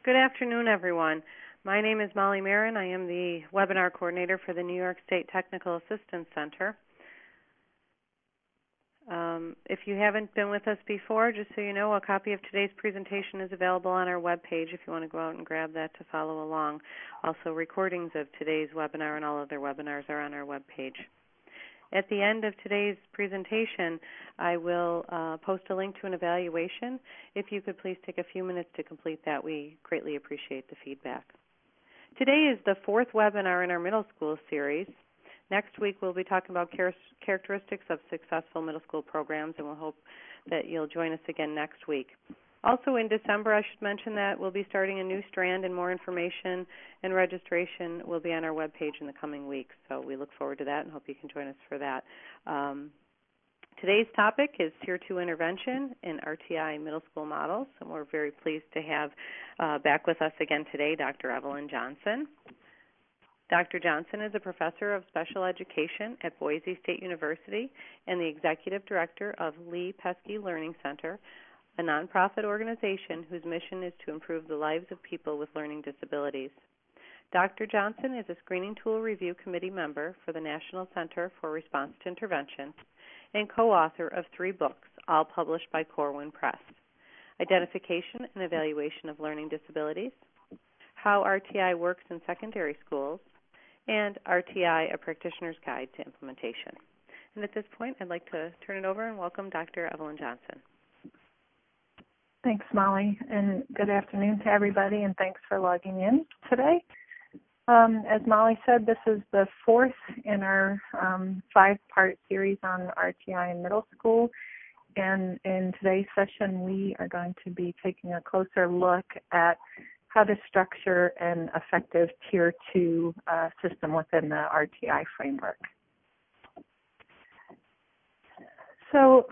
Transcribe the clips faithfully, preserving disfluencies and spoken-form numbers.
Good afternoon, everyone. My name is Molly Marin. I am the webinar coordinator for the New York State Technical Assistance Center. Um, if you haven't been with us before, just so you know, a copy of today's presentation is available on our webpage if you want to go out and grab that to follow along. Also, recordings of today's webinar and all other webinars are on our webpage. At the end of today's presentation, I will uh, post a link to an evaluation. If you could please take a few minutes to complete that, we greatly appreciate the feedback. Today is the fourth webinar in our middle school series. Next week, we'll be talking about char characteristics of successful middle school programs, and we'll hope that you'll join us again next week. Also in December, I should mention that we'll be starting a new strand, and more information and registration will be on our webpage in the coming weeks. So we look forward to that and hope you can join us for that. Um, today's topic is Tier two intervention in R T I middle school models, and we're very pleased to have uh, back with us again today Doctor Evelyn Johnson. Doctor Johnson is a professor of special education at Boise State University and the executive director of Lee Pesky Learning Center, a nonprofit organization whose mission is to improve the lives of people with learning disabilities. Doctor Johnson is a Screening Tool Review Committee member for the National Center for Response to Intervention and co-author of three books, all published by Corwin Press: Identification and Evaluation of Learning Disabilities, How R T I Works in Secondary Schools, and R T I, A Practitioner's Guide to Implementation. And at this point, I'd like to turn it over and welcome Doctor Evelyn Johnson. Thanks, Molly, and good afternoon to everybody, and thanks for logging in today. Um, as Molly said, this is the fourth in our um, five-part series on R T I in middle school, and in today's session, we are going to be taking a closer look at how to structure an effective Tier two uh, system within the R T I framework. So,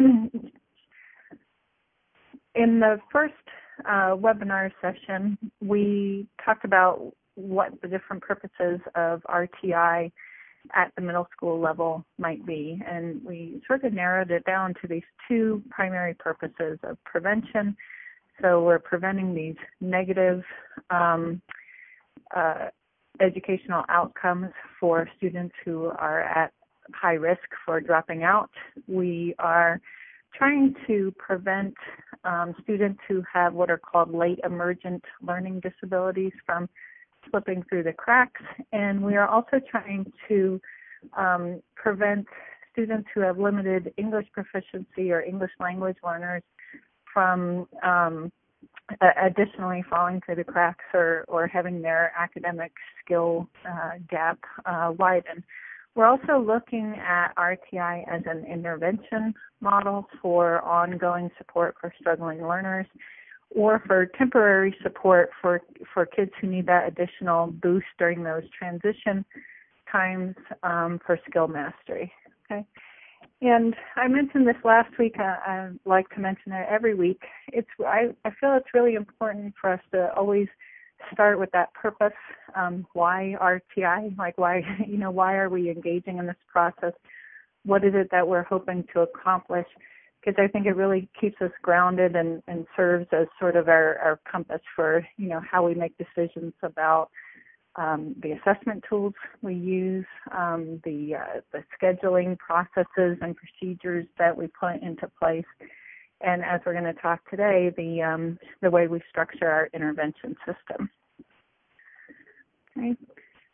in the first uh, webinar session, we talked about what the different purposes of R T I at the middle school level might be, and we sort of narrowed it down to these two primary purposes of prevention. So we're preventing these negative um, uh, educational outcomes for students who are at high risk for dropping out. We are trying to prevent um, students who have what are called late emergent learning disabilities from slipping through the cracks. And we are also trying to um, prevent students who have limited English proficiency or English language learners from um, additionally falling through the cracks or, or having their academic skill uh, gap uh, widen. We're also looking at R T I as an intervention model for ongoing support for struggling learners or for temporary support for, for kids who need that additional boost during those transition times um, for skill mastery. Okay. And I mentioned this last week. I, I like to mention it every week. It's I, I feel it's really important for us to always start with that purpose. Um, why R T I? Like why, you know, why are we engaging in this process? What is it that we're hoping to accomplish? Because I think it really keeps us grounded and, and serves as sort of our, our compass for, you know, how we make decisions about um, the assessment tools we use, um, the, uh, the scheduling processes and procedures that we put into place, and as we're going to talk today, the, um, the way we structure our intervention system. Okay.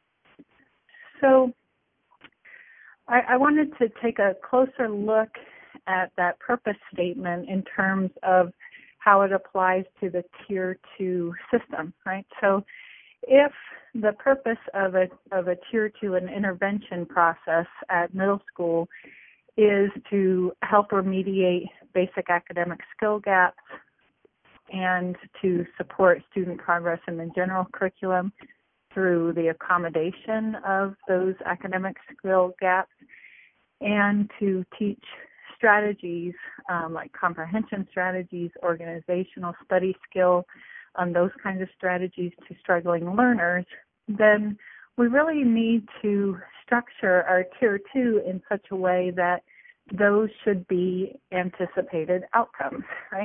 So I, I wanted to take a closer look at that purpose statement in terms of how it applies to the Tier two system, right? So if the purpose of a, of a Tier two, an intervention process at middle school, is to help remediate basic academic skill gaps and to support student progress in the general curriculum through the accommodation of those academic skill gaps, and to teach strategies um, like comprehension strategies, organizational study skill, um, those kinds of strategies to struggling learners, then we really need to structure our Tier two in such a way that those should be anticipated outcomes, right?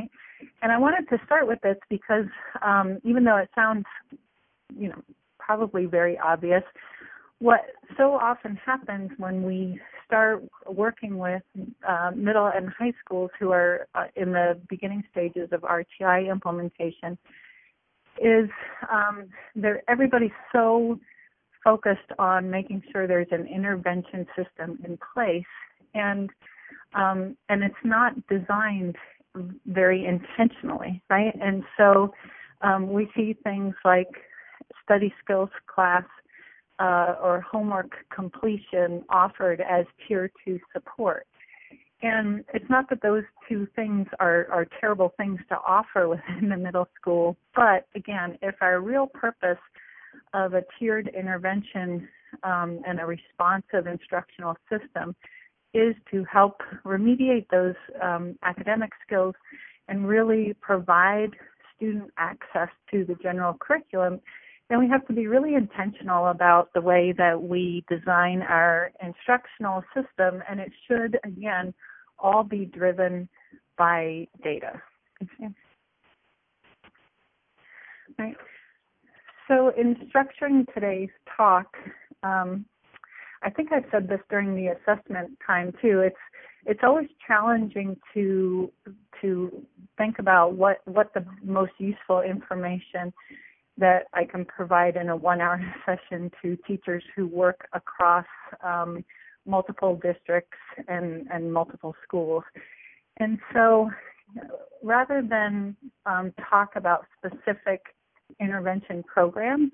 And I wanted to start with this because um, even though it sounds, you know, probably very obvious, what so often happens when we start working with uh, middle and high schools who are uh, in the beginning stages of R T I implementation is um, everybody's so focused on making sure there's an intervention system in place, and um, and it's not designed very intentionally, right? And so um, we see things like study skills class uh, or homework completion offered as tier two support. And it's not that those two things are, are terrible things to offer within the middle school, but again, if our real purpose of a tiered intervention um, and a responsive instructional system is to help remediate those um, academic skills and really provide student access to the general curriculum, then we have to be really intentional about the way that we design our instructional system, and it should, again, all be driven by data. Okay. Right. So in structuring today's talk, um, I think I said this during the assessment time too. It's it's always challenging to to think about what, what the most useful information that I can provide in a one-hour session to teachers who work across um, multiple districts and, and multiple schools. And so rather than um, talk about specific intervention programs,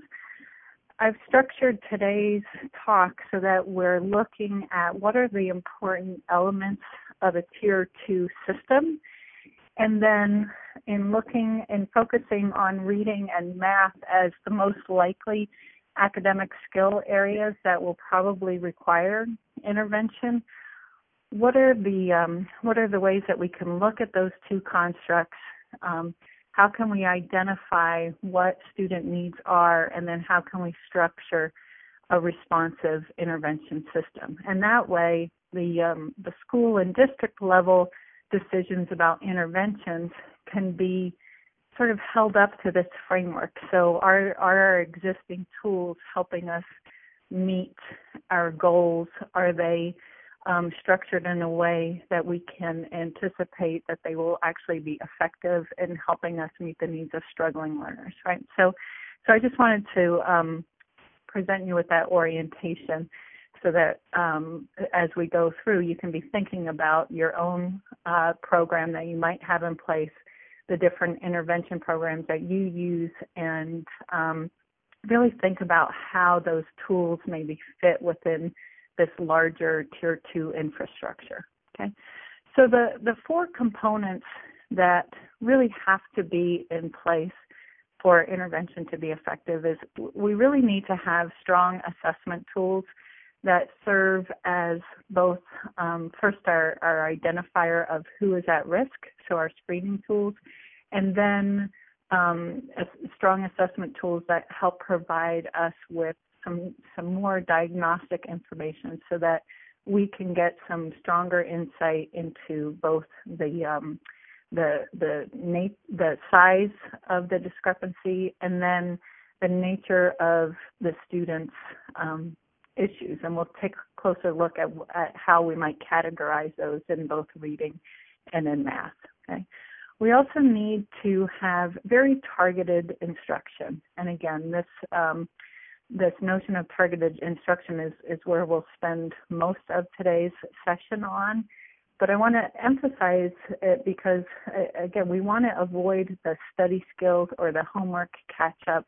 I've structured today's talk so that we're looking at what are the important elements of a tier two system, and then in looking and focusing on reading and math as the most likely academic skill areas that will probably require intervention, what are the um, what are the ways that we can look at those two constructs? Um, how can we identify what student needs are, and then how can we structure a responsive intervention system? And that way, the um, the school and district level decisions about interventions can be sort of held up to this framework. So are, are our existing tools helping us meet our goals? Are they um, structured in a way that we can anticipate that they will actually be effective in helping us meet the needs of struggling learners, right? So, so I just wanted to um, present you with that orientation so that um, as we go through, you can be thinking about your own uh, program that you might have in place, the different intervention programs that you use, and um, really think about how those tools maybe fit within this larger tier two infrastructure. Okay, so the, the four components that really have to be in place for intervention to be effective is we really need to have strong assessment tools that serve as both um, first our, our identifier of who is at risk, so our screening tools, and then um, strong assessment tools that help provide us with some some more diagnostic information so that we can get some stronger insight into both the um, the the nat- the size of the discrepancy and then the nature of the students' um, issues, and we'll take a closer look at, at how we might categorize those in both reading and in math. Okay. We also need to have very targeted instruction, and again, this um, this notion of targeted instruction is, is where we'll spend most of today's session on. But I want to emphasize it because, again, we want to avoid the study skills or the homework catch-up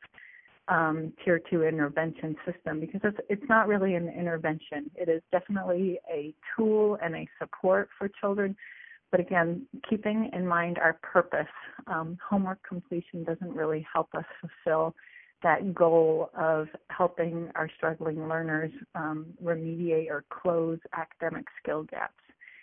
um, tier two intervention system, because it's, it's not really an intervention. It is definitely a tool and a support for children. But again, keeping in mind our purpose, um, homework completion doesn't really help us fulfill that goal of helping our struggling learners um, remediate or close academic skill gaps.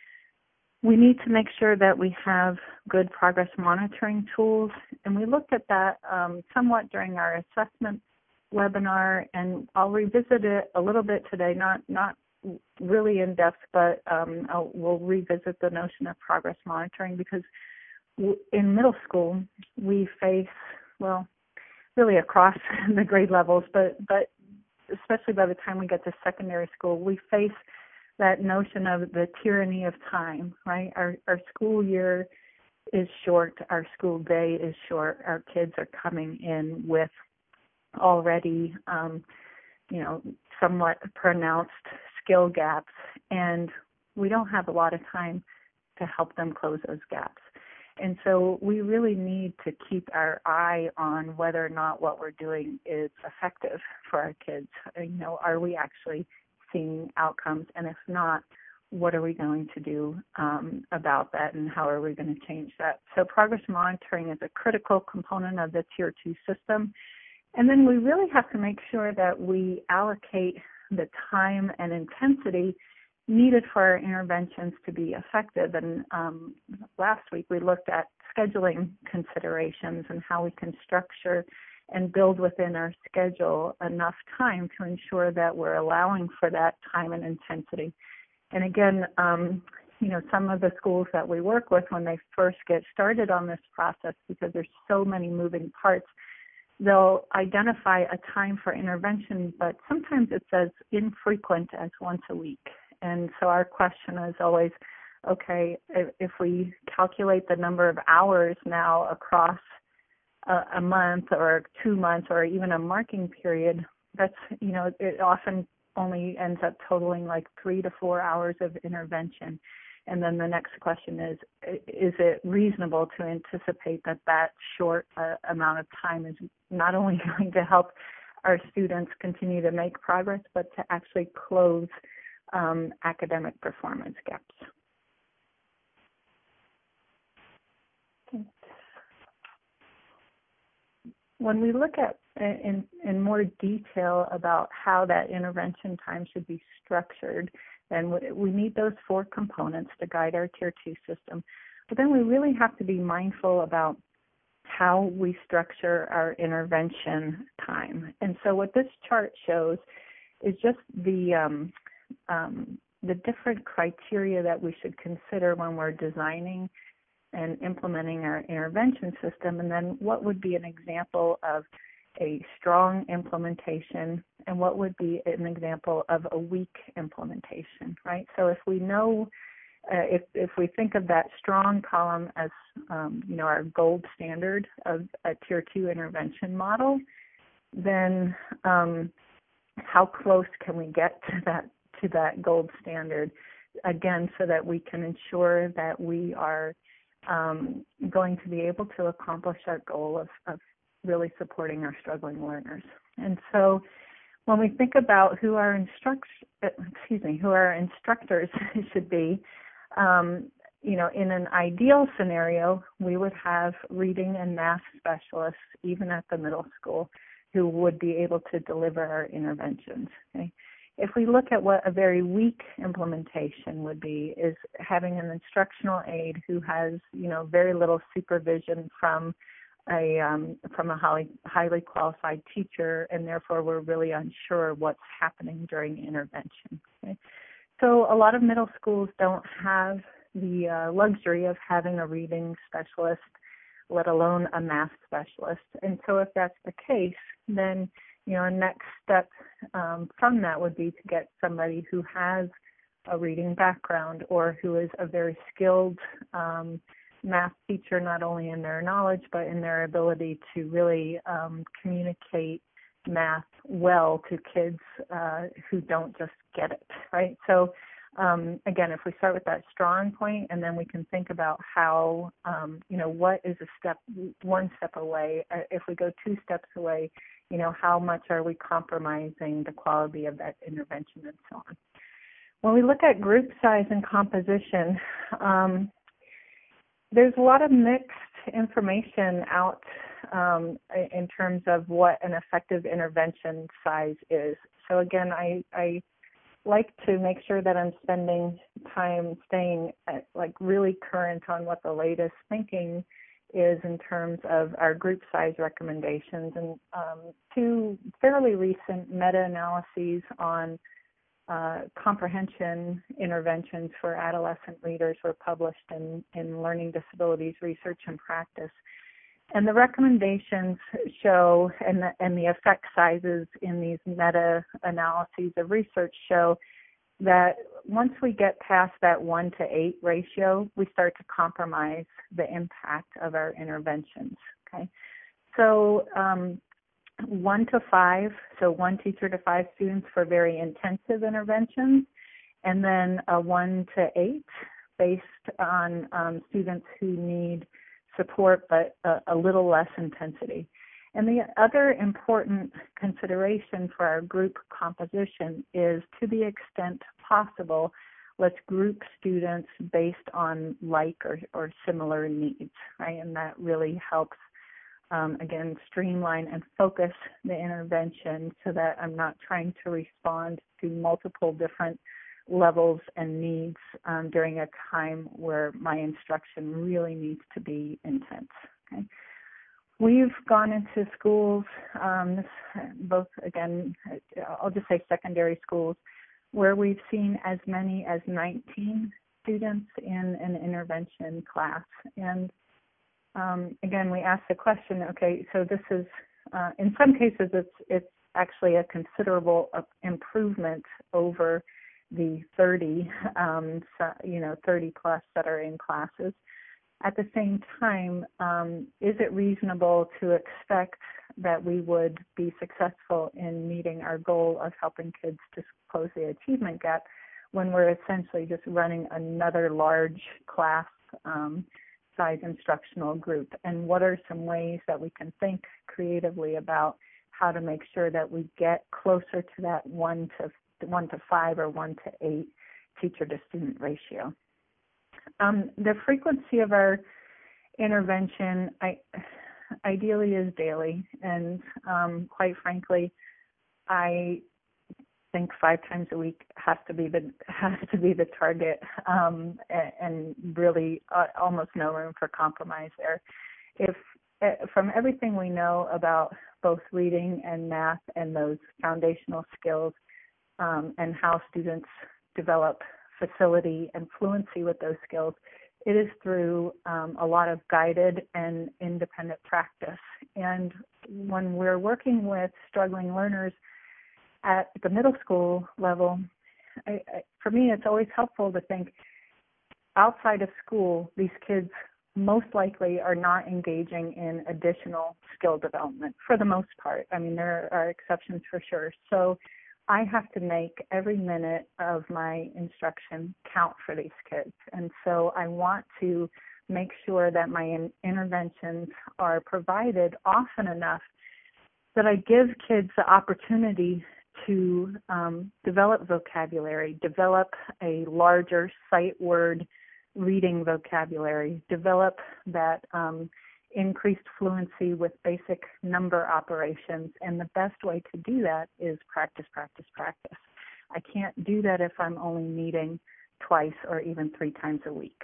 We need to make sure that we have good progress monitoring tools, and we looked at that um, somewhat during our assessment webinar, and I'll revisit it a little bit today, not not really in depth, but um, I'll, we'll revisit the notion of progress monitoring, because w- in middle school, we face, well, really across the grade levels, but, but especially by the time we get to secondary school, we face that notion of the tyranny of time, right? Our, our school year is short, our school day is short, our kids are coming in with already, um, you know, somewhat pronounced skill gaps, and we don't have a lot of time to help them close those gaps. And so we really need to keep our eye on whether or not what we're doing is effective for our kids. You know, are we actually seeing outcomes? And if not, what are we going to do um, about that, and how are we going to change that? So progress monitoring is a critical component of the Tier two system. And then we really have to make sure that we allocate the time and intensity needed for our interventions to be effective. And um, last week we looked at scheduling considerations and how we can structure and build within our schedule enough time to ensure that we're allowing for that time and intensity. And again, um, you know, some of the schools that we work with, when they first get started on this process, because there's so many moving parts, they'll identify a time for intervention, but sometimes it's as infrequent as once a week. And so our question is always, okay, if, if we calculate the number of hours now across a, a month or two months or even a marking period, that's, you know, it often only ends up totaling like three to four hours of intervention. And then the next question is, is it reasonable to anticipate that that short uh, amount of time is not only going to help our students continue to make progress, but to actually close um, academic performance gaps? Okay. When we look at in, in more detail about how that intervention time should be structured, then we need those four components to guide our Tier two system. But then we really have to be mindful about how we structure our intervention time. And so what this chart shows is just the um, um, the different criteria that we should consider when we're designing and implementing our intervention system, and then what would be an example of a strong implementation and what would be an example of a weak implementation, right? So if we know, uh, if, if we think of that strong column as, um, you know, our gold standard of a Tier two intervention model, then um, how close can we get to that, to that gold standard, again, so that we can ensure that we are um, going to be able to accomplish our goal of, of really supporting our struggling learners. And so when we think about who our instruct, excuse me, who our instructors should be, um, you know, in an ideal scenario, we would have reading and math specialists, even at the middle school, who would be able to deliver our interventions. Okay? If we look at what a very weak implementation would be, is having an instructional aide who has, you know, very little supervision from a um, from a highly, highly qualified teacher, and therefore we're really unsure what's happening during intervention. Okay? So a lot of middle schools don't have the uh, luxury of having a reading specialist, let alone a math specialist. And so if that's the case, then, you know, a next step um, from that would be to get somebody who has a reading background or who is a very skilled um, math teacher, not only in their knowledge, but in their ability to really um, communicate math well to kids uh, who don't just get it, right? So um, again, if we start with that strong point, and then we can think about how, um, you know, what is a step, one step away. Uh, if we go two steps away, you know, how much are we compromising the quality of that intervention and so on. When we look at group size and composition, um, there's a lot of mixed information out um, in terms of what an effective intervention size is. So again, I, I like to make sure that I'm spending time staying at, like really current on what the latest thinking is in terms of our group size recommendations, and um, two fairly recent meta-analyses on uh, comprehension interventions for adolescent readers were published in, in Learning Disabilities Research and Practice. And the recommendations show, and the, and the effect sizes in these meta-analyses of research show that once we get past that one to eight ratio, we start to compromise the impact of our interventions, okay? So um, one to five, so one teacher to five students for very intensive interventions, and then a one to eight based on um, students who need support but a, a little less intensity. And the other important consideration for our group composition is, to the extent possible, let's group students based on like or, or similar needs, right? And that really helps, um, again, streamline and focus the intervention so that I'm not trying to respond to multiple different levels and needs um, during a time where my instruction really needs to be intense. Okay? We've gone into schools, um, this, both, again, I'll just say secondary schools, where we've seen as many as nineteen students in an intervention class. And um, again, we asked the question, okay, so this is, uh, in some cases, it's, it's actually a considerable improvement over the thirty, um, so, you know, thirty plus that are in classes. At the same time, um, is it reasonable to expect that we would be successful in meeting our goal of helping kids to close the achievement gap when we're essentially just running another large class um, size instructional group? And what are some ways that we can think creatively about how to make sure that we get closer to that one to one to five or one to eight teacher to student ratio? Um, the frequency of our intervention I, ideally is daily, and um, quite frankly, I think five times a week has to be the has to be the target, um, and, and really uh, almost no room for compromise there. If uh, from everything we know about both reading and math and those foundational skills, um, and how students develop facility and fluency with those skills, it is through um, a lot of guided and independent practice. And when we're working with struggling learners at the middle school level, I, I, for me, it's always helpful to think outside of school, these kids most likely are not engaging in additional skill development for the most part. I mean, there are exceptions for sure. So I have to make every minute of my instruction count for these kids. And so I want to make sure that my in- interventions are provided often enough that I give kids the opportunity to um, develop vocabulary, develop a larger sight word reading vocabulary, develop that um, increased fluency with basic number operations. And the best way to do that is practice, practice, practice. I can't do that if I'm only meeting twice or even three times a week.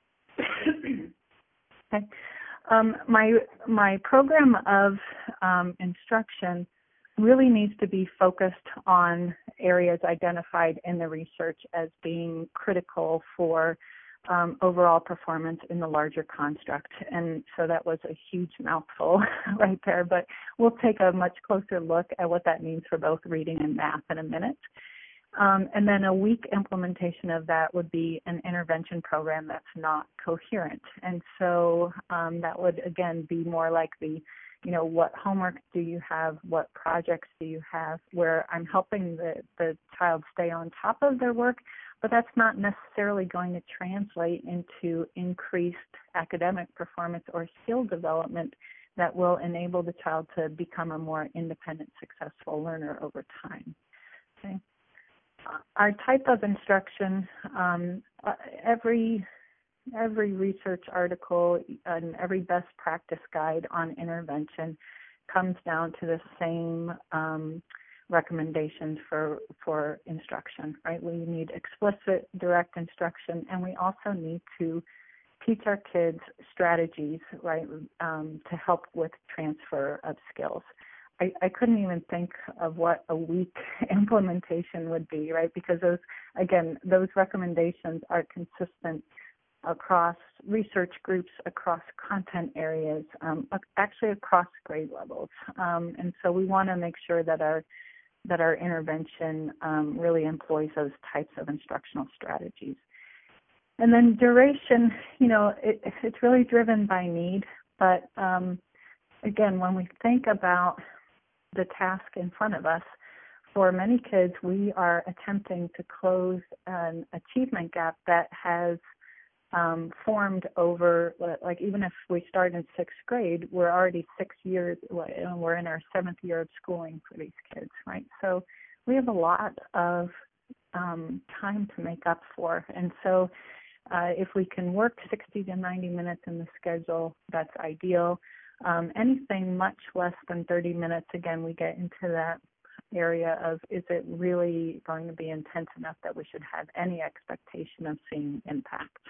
Okay. Um, my my program of um, instruction really needs to be focused on areas identified in the research as being critical for Um, overall performance in the larger construct. And so that was a huge mouthful right there, but we'll take a much closer look at what that means for both reading and math in a minute. Um, and then a weak implementation of that would be an intervention program that's not coherent. And so um, that would, again, be more like the, you know, what homework do you have, what projects do you have, where I'm helping the, the child stay on top of their work, but that's not necessarily going to translate into increased academic performance or skill development that will enable the child to become a more independent, successful learner over time. Okay. Our type of instruction, um, uh, every every research article and every best practice guide on intervention comes down to the same um, recommendations for for instruction, right? We need explicit, direct instruction, and we also need to teach our kids strategies, right, um, to help with transfer of skills. I, I couldn't even think of what a week implementation would be, right? Because those, again, those recommendations are consistent across research groups, across content areas, um, actually across grade levels. Um, and so we want to make sure that our that our intervention um, really employs those types of instructional strategies. And then duration, you know, it, it's really driven by need. But um, again, when we think about the task in front of us, for many kids, we are attempting to close an achievement gap that has um, formed over, like even if we start in sixth grade, we're already six years, and we're in our seventh year of schooling for these kids, right? So we have a lot of um, time to make up for. And so uh, if we can work sixty to ninety minutes in the schedule, that's ideal. Um, anything much less than thirty minutes, again, we get into that area of, is it really going to be intense enough that we should have any expectation of seeing impact?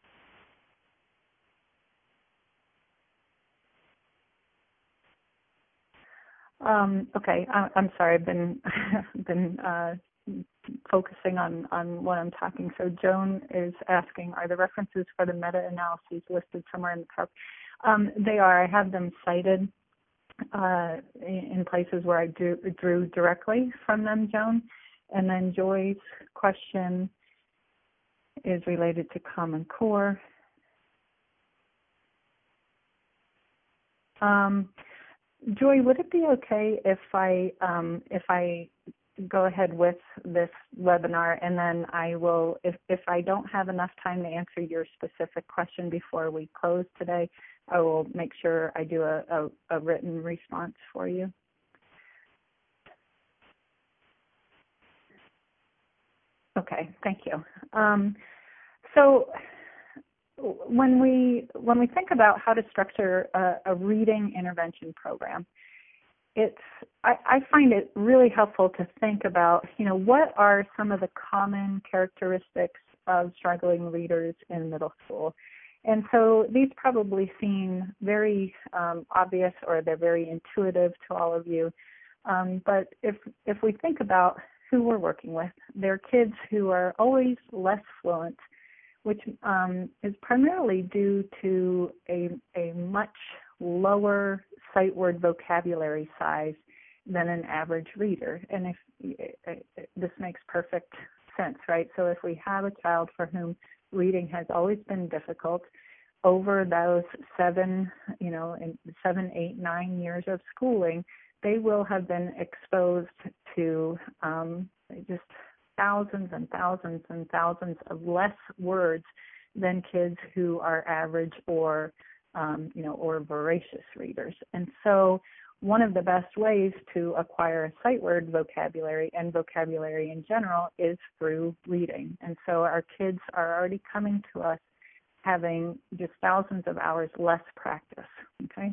Um, okay, I, I'm sorry, I've been been uh, focusing on, on what I'm talking. So Joan is asking, are the references for the meta-analyses listed somewhere in the prep? Um, they are. I have them cited uh, in places where I drew, drew directly from them, Joan. And then Joy's question is related to Common Core. Um, Joy, would it be okay if I um, if I go ahead with this webinar, and then I will, if, if I don't have enough time to answer your specific question before we close today, I will make sure I do a, a, a written response for you. Okay, thank you. Um, so when we when we think about how to structure a, a reading intervention program, it's I, I find it really helpful to think about, you know, what are some of the common characteristics of struggling readers in middle school. And so these probably seem very um, obvious, or they're very intuitive to all of you. Um, but if if we think about who we're working with, they're kids who are always less fluent, which um, is primarily due to a, a much lower sight word vocabulary size than an average reader. And if this makes perfect sense, right? So if we have a child for whom reading has always been difficult, over those seven, you know, in seven, eight, nine years of schooling, they will have been exposed to um, just thousands and thousands and thousands of less words than kids who are average or, um, you know, or voracious readers. And so one of the best ways to acquire a sight word vocabulary and vocabulary in general is through reading. And so our kids are already coming to us having just thousands of hours less practice, okay?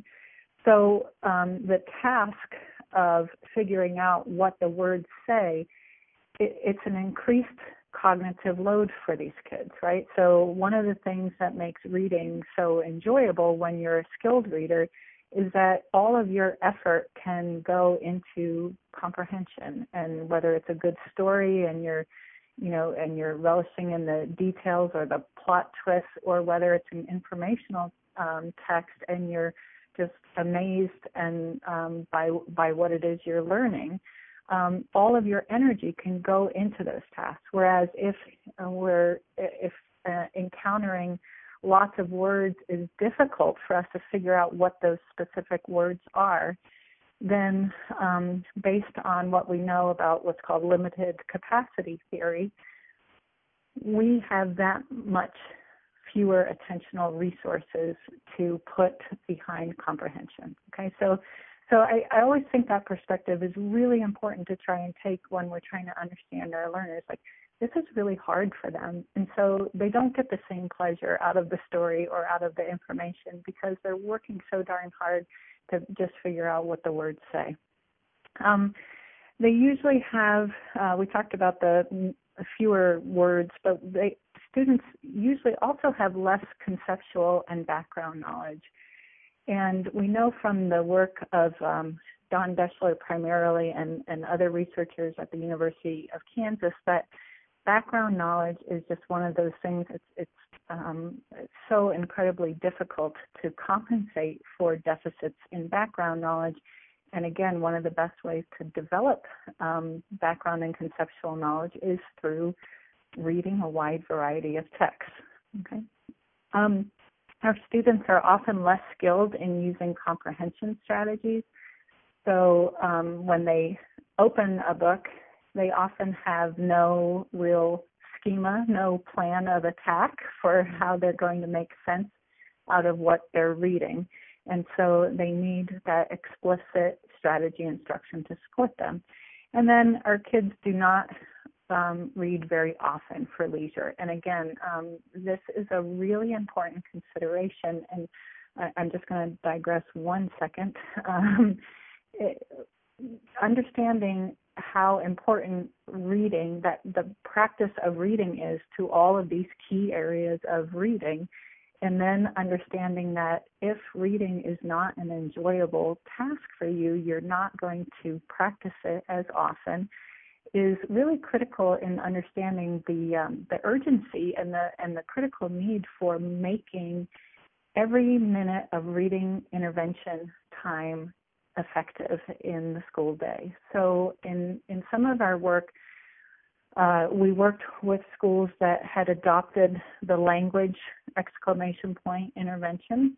So um, the task of figuring out what the words say, it, it's an increased cognitive load for these kids, right? So one of the things that makes reading so enjoyable when you're a skilled reader is that all of your effort can go into comprehension, and whether it's a good story and you're, you know, and you're relishing in the details or the plot twists, or whether it's an informational um, text and you're just amazed and um, by by what it is you're learning, um, all of your energy can go into those tasks. Whereas if uh, we're if uh, encountering lots of words is difficult for us to figure out what those specific words are, then um, based on what we know about what's called limited capacity theory, we have that much fewer attentional resources to put behind comprehension. Okay, so so I, I always think that perspective is really important to try and take when we're trying to understand our learners. Like, this is really hard for them, and so they don't get the same pleasure out of the story or out of the information because they're working so darn hard to just figure out what the words say. Um, they usually have, uh, we talked about the fewer words, but they, students usually also have less conceptual and background knowledge. And we know from the work of um, Don Deschler primarily and, and other researchers at the University of Kansas, that background knowledge is just one of those things. It's, it's, um, it's so incredibly difficult to compensate for deficits in background knowledge. And again, one of the best ways to develop um, background and conceptual knowledge is through reading a wide variety of texts. Okay. Um, our students are often less skilled in using comprehension strategies. So um, when they open a book, they often have no real schema, no plan of attack for how they're going to make sense out of what they're reading. And so they need that explicit strategy instruction to support them. And then our kids do not um, read very often for leisure. And again, um, this is a really important consideration. And I, I'm just going to digress one second. Um, it, understanding how important reading, that the practice of reading is to all of these key areas of reading, and then understanding that if reading is not an enjoyable task for you, you're not going to practice it as often, is really critical in understanding the um, the urgency and the and the critical need for making every minute of reading intervention time effective in the school day. So in, in some of our work, uh, we worked with schools that had adopted the language exclamation point intervention.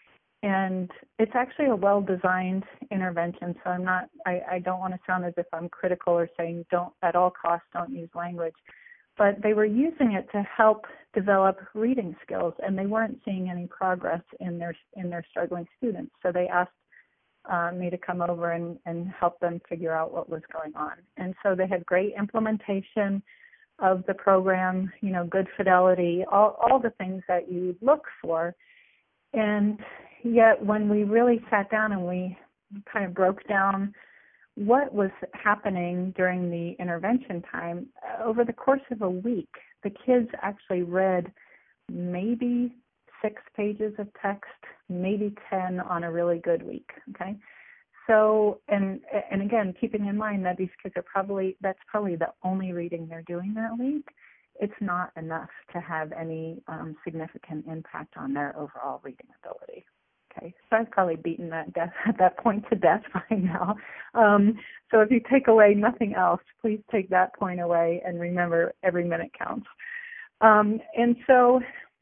And it's actually a well-designed intervention, so I'm not, I, I don't want to sound as if I'm critical or saying don't, at all costs, don't use language. But they were using it to help develop reading skills, and they weren't seeing any progress in their in their struggling students. So they asked Uh, me to come over and, and help them figure out what was going on. And so they had great implementation of the program, you know, good fidelity, all, all the things that you look for. And yet when we really sat down and we kind of broke down what was happening during the intervention time, over the course of a week, the kids actually read maybe six pages of text, maybe ten on a really good week, okay? So, and and again, keeping in mind that these kids are probably, that's probably the only reading they're doing that week, it's not enough to have any um, significant impact on their overall reading ability, okay? So I've probably beaten that death, at that point to death by now. Um, so if you take away nothing else, please take that point away and remember every minute counts. Um, and so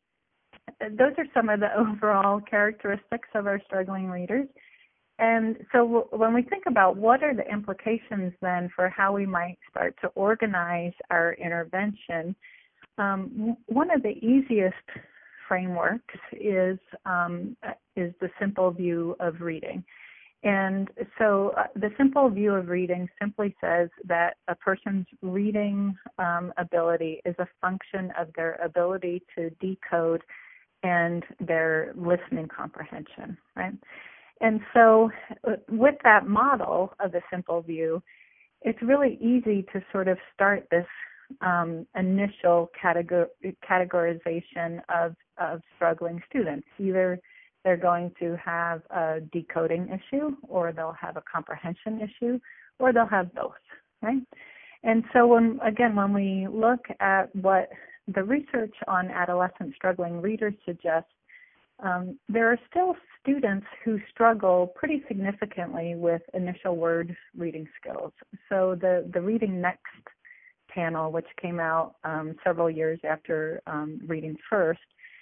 those are some of the overall characteristics of our struggling readers. And so when we think about what are the implications then for how we might start to organize our intervention, um, one of the easiest frameworks is um, is the simple view of reading. And so uh, the simple view of reading simply says that a person's reading um, ability is a function of their ability to decode and their listening comprehension, right? And so with that model of the simple view, it's really easy to sort of start this um, initial categor- categorization of, of struggling students. Either they're going to have a decoding issue, or they'll have a comprehension issue, or they'll have both, right? And so when, again, when we look at what the research on adolescent struggling readers suggests, um, there are still students who struggle pretty significantly with initial word reading skills. So the, the Reading Next panel, which came out um, several years after um, Reading First,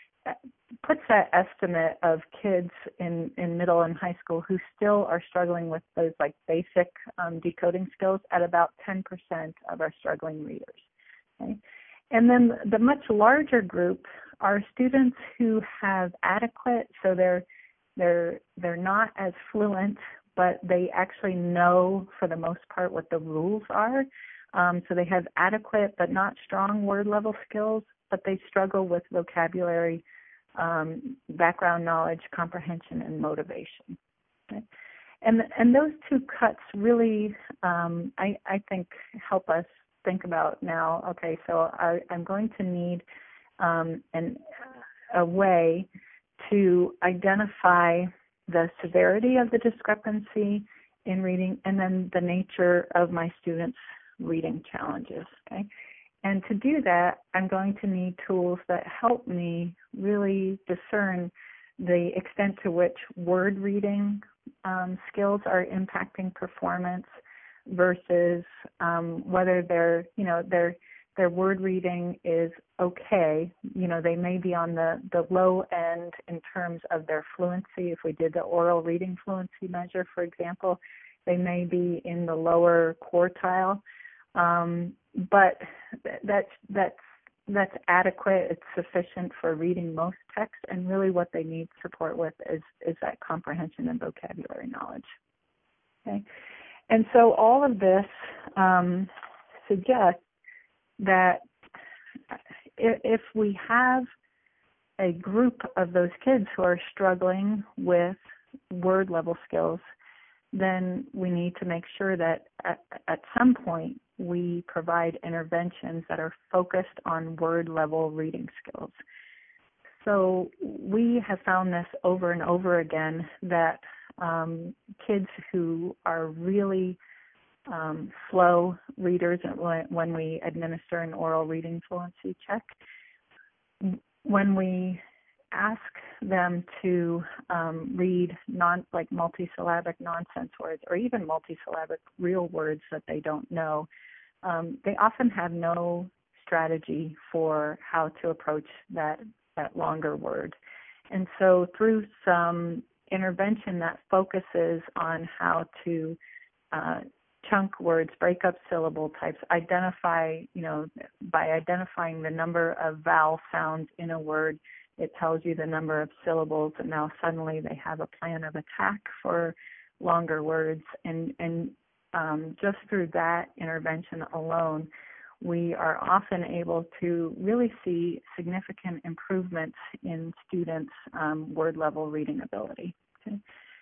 puts that estimate of kids in, in middle and high school who still are struggling with those like basic um, decoding skills at about ten percent of our struggling readers. Okay? And then the much larger group are students who have adequate, so they're they're they're not as fluent, but they actually know for the most part what the rules are. Um, so they have adequate but not strong word level skills, but they struggle with vocabulary, um, background knowledge, comprehension, and motivation. Okay? And and those two cuts really, um, I, I think, help us think about now, okay, so I, I'm going to need um, an, a way to identify the severity of the discrepancy in reading, and then the nature of my students' reading challenges, okay? And to do that, I'm going to need tools that help me really discern the extent to which word reading um, skills are impacting performance versus um, whether their, you know, their their word reading is okay. You know, they may be on the, the low end in terms of their fluency. If we did the oral reading fluency measure, for example, they may be in the lower quartile. Um, but that's that's that's adequate. It's sufficient for reading most text, and really what they need support with is is that comprehension and vocabulary knowledge. Okay, and so all of this um, suggests that if we have a group of those kids who are struggling with word level skills, then we need to make sure that at, at some point we provide interventions that are focused on word level reading skills. So we have found this over and over again that um, kids who are really um, slow readers when we administer an oral reading fluency check, when we ask them to um, read non like multisyllabic nonsense words or even multisyllabic real words that they don't know, um, they often have no strategy for how to approach that that longer word. And so through some intervention that focuses on how to uh, chunk words, break up syllable types, identify, you know, by identifying the number of vowel sounds in a word, it tells you the number of syllables, and now suddenly they have a plan of attack for longer words. And, and um, just through that intervention alone, we are often able to really see significant improvements in students' um, word level reading ability. Okay.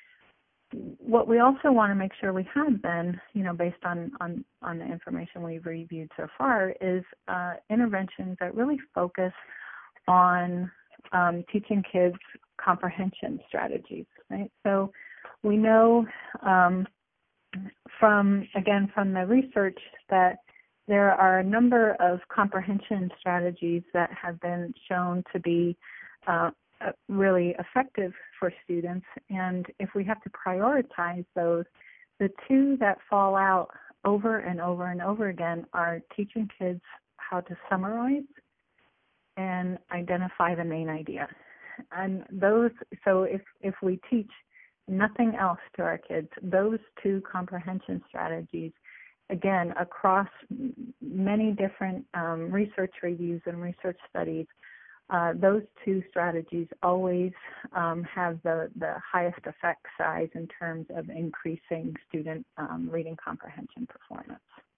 What we also want to make sure we have then, you know, based on, on, on the information we've reviewed so far, is uh, interventions that really focus on um, teaching kids comprehension strategies, right? So we know um, from, again, from the research that there are a number of comprehension strategies that have been shown to be uh, really effective for students. And if we have to prioritize those, the two that fall out over and over and over again are teaching kids how to summarize and identify the main idea. And those, so if, if we teach nothing else to our kids, those two comprehension strategies, again, across many different um, research reviews and research studies, uh, those two strategies always um, have the, the highest effect size in terms of increasing student um, reading comprehension performance.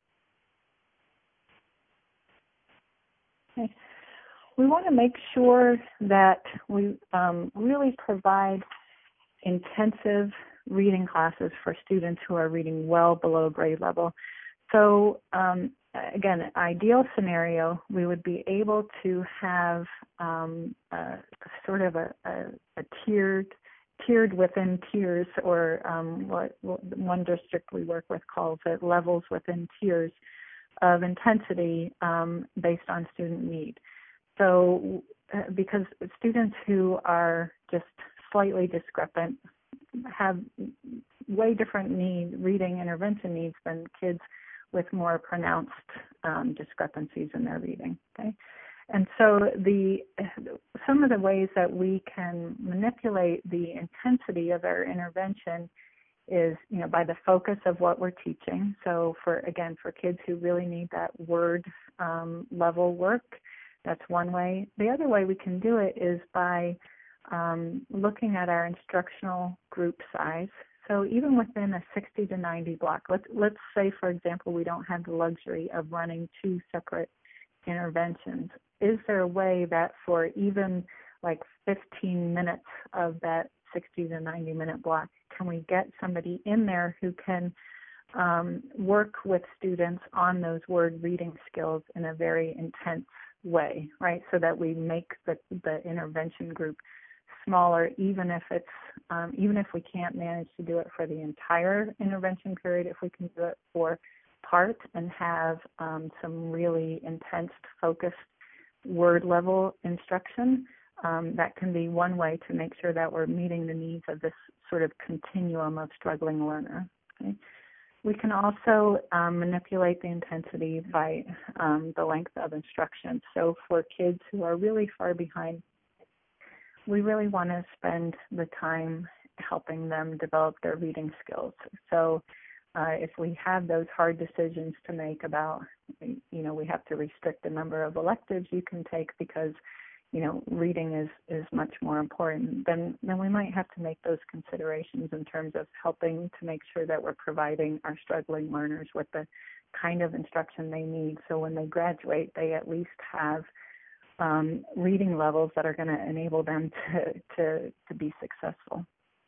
Okay. We want to make sure that we um, really provide intensive reading classes for students who are reading well below grade level. So um, again, ideal scenario, we would be able to have um, a, sort of a, a, a tiered, tiered within tiers, or um, what, what one district we work with calls it levels within tiers of intensity um, based on student need. So uh, because students who are just slightly discrepant have way different need, reading intervention needs than kids with more pronounced um, discrepancies in their reading. Okay, and so the some of the ways that we can manipulate the intensity of our intervention is, you know, by the focus of what we're teaching. So for again, for kids who really need that word um, level work, that's one way. The other way we can do it is by um, looking at our instructional group size. So even within a sixty to ninety block, let's, let's say, for example, we don't have the luxury of running two separate interventions. Is there a way that for even like fifteen minutes of that sixty to ninety minute block, can we get somebody in there who can um, work with students on those word reading skills in a very intense way, right? So that we make the, the intervention group smaller, even if it's um, even if we can't manage to do it for the entire intervention period, if we can do it for part and have um, some really intense, focused word level instruction, um, that can be one way to make sure that we're meeting the needs of this sort of continuum of struggling learner. Okay? We can also um, manipulate the intensity by um, the length of instruction. So for kids who are really far behind, we really want to spend the time helping them develop their reading skills. So uh, if we have those hard decisions to make about, you know, we have to restrict the number of electives you can take because, you know, reading is, is much more important, then, then we might have to make those considerations in terms of helping to make sure that we're providing our struggling learners with the kind of instruction they need so when they graduate, they at least have um, reading levels that are going to enable them to, to, to be successful.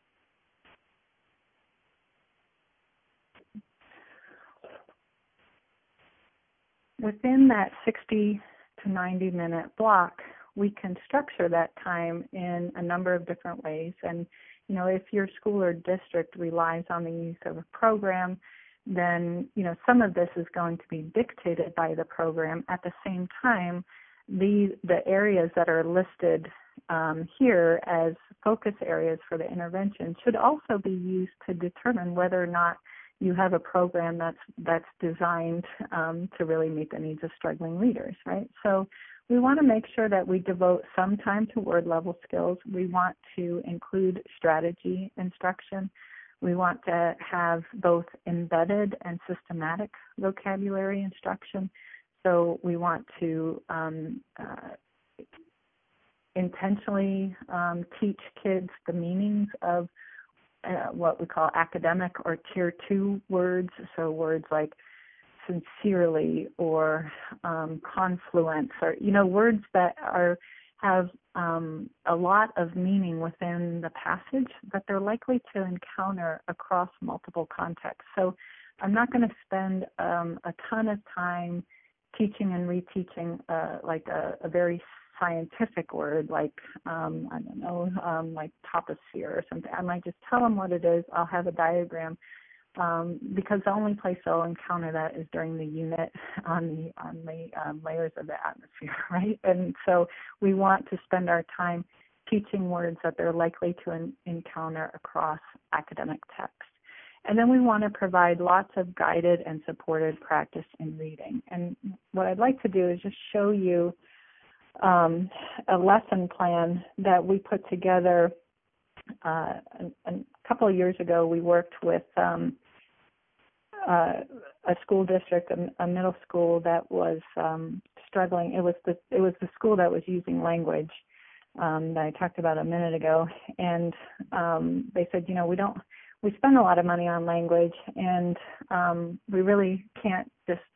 Within that sixty to ninety minute block, we can structure that time in a number of different ways. And, you know, if your school or district relies on the use of a program, then, you know, some of this is going to be dictated by the program. At the same time, the the areas that are listed um, here as focus areas for the intervention should also be used to determine whether or not you have a program that's that's designed um, to really meet the needs of struggling readers, right? So we want to make sure that we devote some time to word level skills. We want to include strategy instruction. We want to have both embedded and systematic vocabulary instruction. So we want to um, uh, intentionally um, teach kids the meanings of uh, what we call academic or tier two words. So words like sincerely or um, confluence, or, you know, words that are have um, a lot of meaning within the passage, but they're likely to encounter across multiple contexts. So I'm not going to spend um, a ton of time teaching and reteaching uh, like a, a very scientific word like, um, I don't know, um, like toposphere or something. I might just tell them what it is. I'll have a diagram. Um, because the only place they'll encounter that is during the unit on the on the um, layers of the atmosphere, right? And so we want to spend our time teaching words that they're likely to en- encounter across academic text. And then we want to provide lots of guided and supported practice in reading. And what I'd like to do is just show you um, a lesson plan that we put together uh, a, a couple of years ago. We worked with um, Uh, a school district, a, a middle school that was um, struggling. It was the it was the school that was using language um, that I talked about a minute ago, and um, they said, you know, we don't we spend a lot of money on language, and um, we really can't just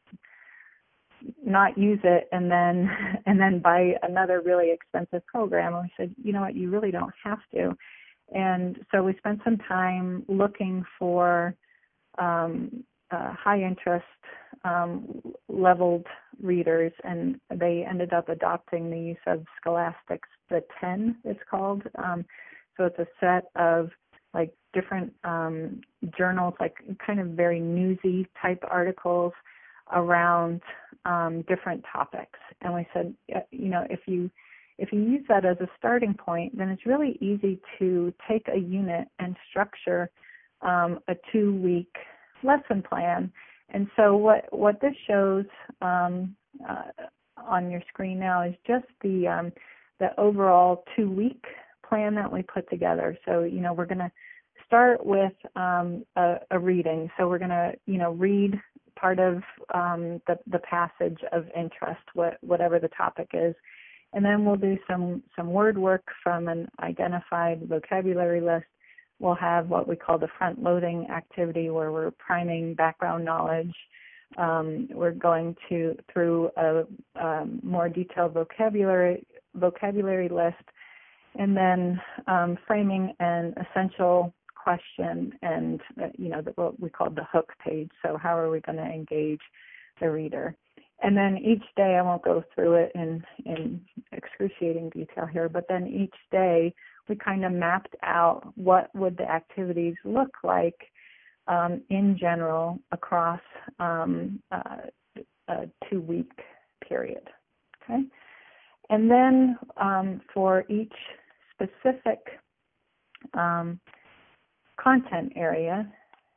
not use it and then and then buy another really expensive program. And we said, you know what, you really don't have to. And so we spent some time looking for um, uh, high interest um, leveled readers, and they ended up adopting the use of Scholastic's The ten, it's called. Um, so it's a set of like different um, journals, like kind of very newsy type articles around um, different topics. And we said, you know, if you if you use that as a starting point, then it's really easy to take a unit and structure um, a two-week lesson plan. And so what what this shows um, uh, on your screen now is just the um, the overall two-week plan that we put together. So, you know, we're going to start with um, a, a reading. So we're going to, you know, read part of um, the, the passage of interest, what, whatever the topic is. And then we'll do some, some word work from an identified vocabulary list. We'll have what we call the front-loading activity, where we're priming background knowledge. Um, we're going to through a um, more detailed vocabulary vocabulary list, and then um, framing an essential question, and uh, you know the, what we call the hook page. So how are we going to engage the reader? And then each day, I won't go through it in in excruciating detail here, but then each day we kind of mapped out what would the activities look like um, in general across um, uh, a two-week period. Okay, and then um, for each specific um, content area,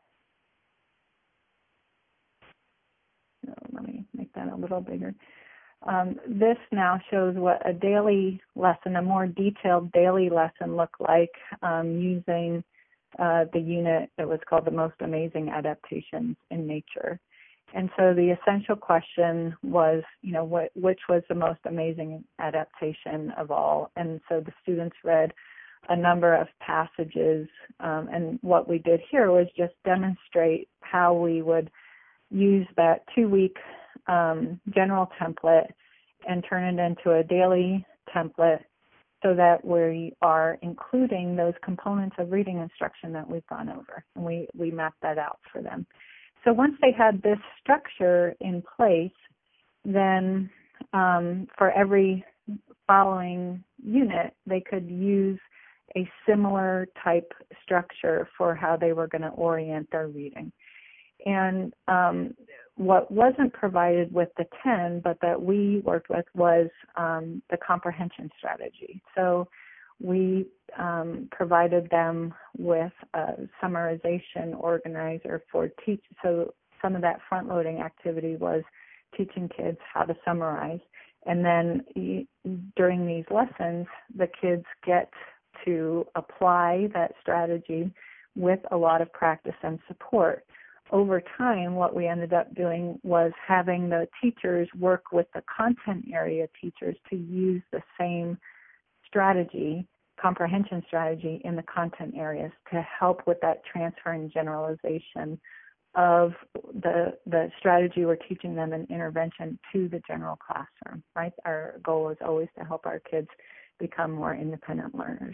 so let me make that a little bigger. Um, this now shows what a daily lesson, a more detailed daily lesson looked like um, using uh, the unit that was called The Most Amazing Adaptations in Nature. And so the essential question was, you know, what, which was the most amazing adaptation of all? And so the students read a number of passages, um, and what we did here was just demonstrate how we would use that two-week um, general template and turn it into a daily template so that we are including those components of reading instruction that we've gone over, and we, we mapped that out for them. So once they had this structure in place, then um, for every following unit, they could use a similar type structure for how they were going to orient their reading. And um, what wasn't provided with the ten, but that we worked with, was um, the comprehension strategy. So we um, provided them with a summarization organizer for teach. So some of that front-loading activity was teaching kids how to summarize. And then during these lessons, the kids get to apply that strategy with a lot of practice and support. Over time, what we ended up doing was having the teachers work with the content area teachers to use the same strategy, comprehension strategy, in the content areas to help with that transfer and generalization of the the strategy we're teaching them in intervention to the general classroom, right? Our goal is always to help our kids become more independent learners.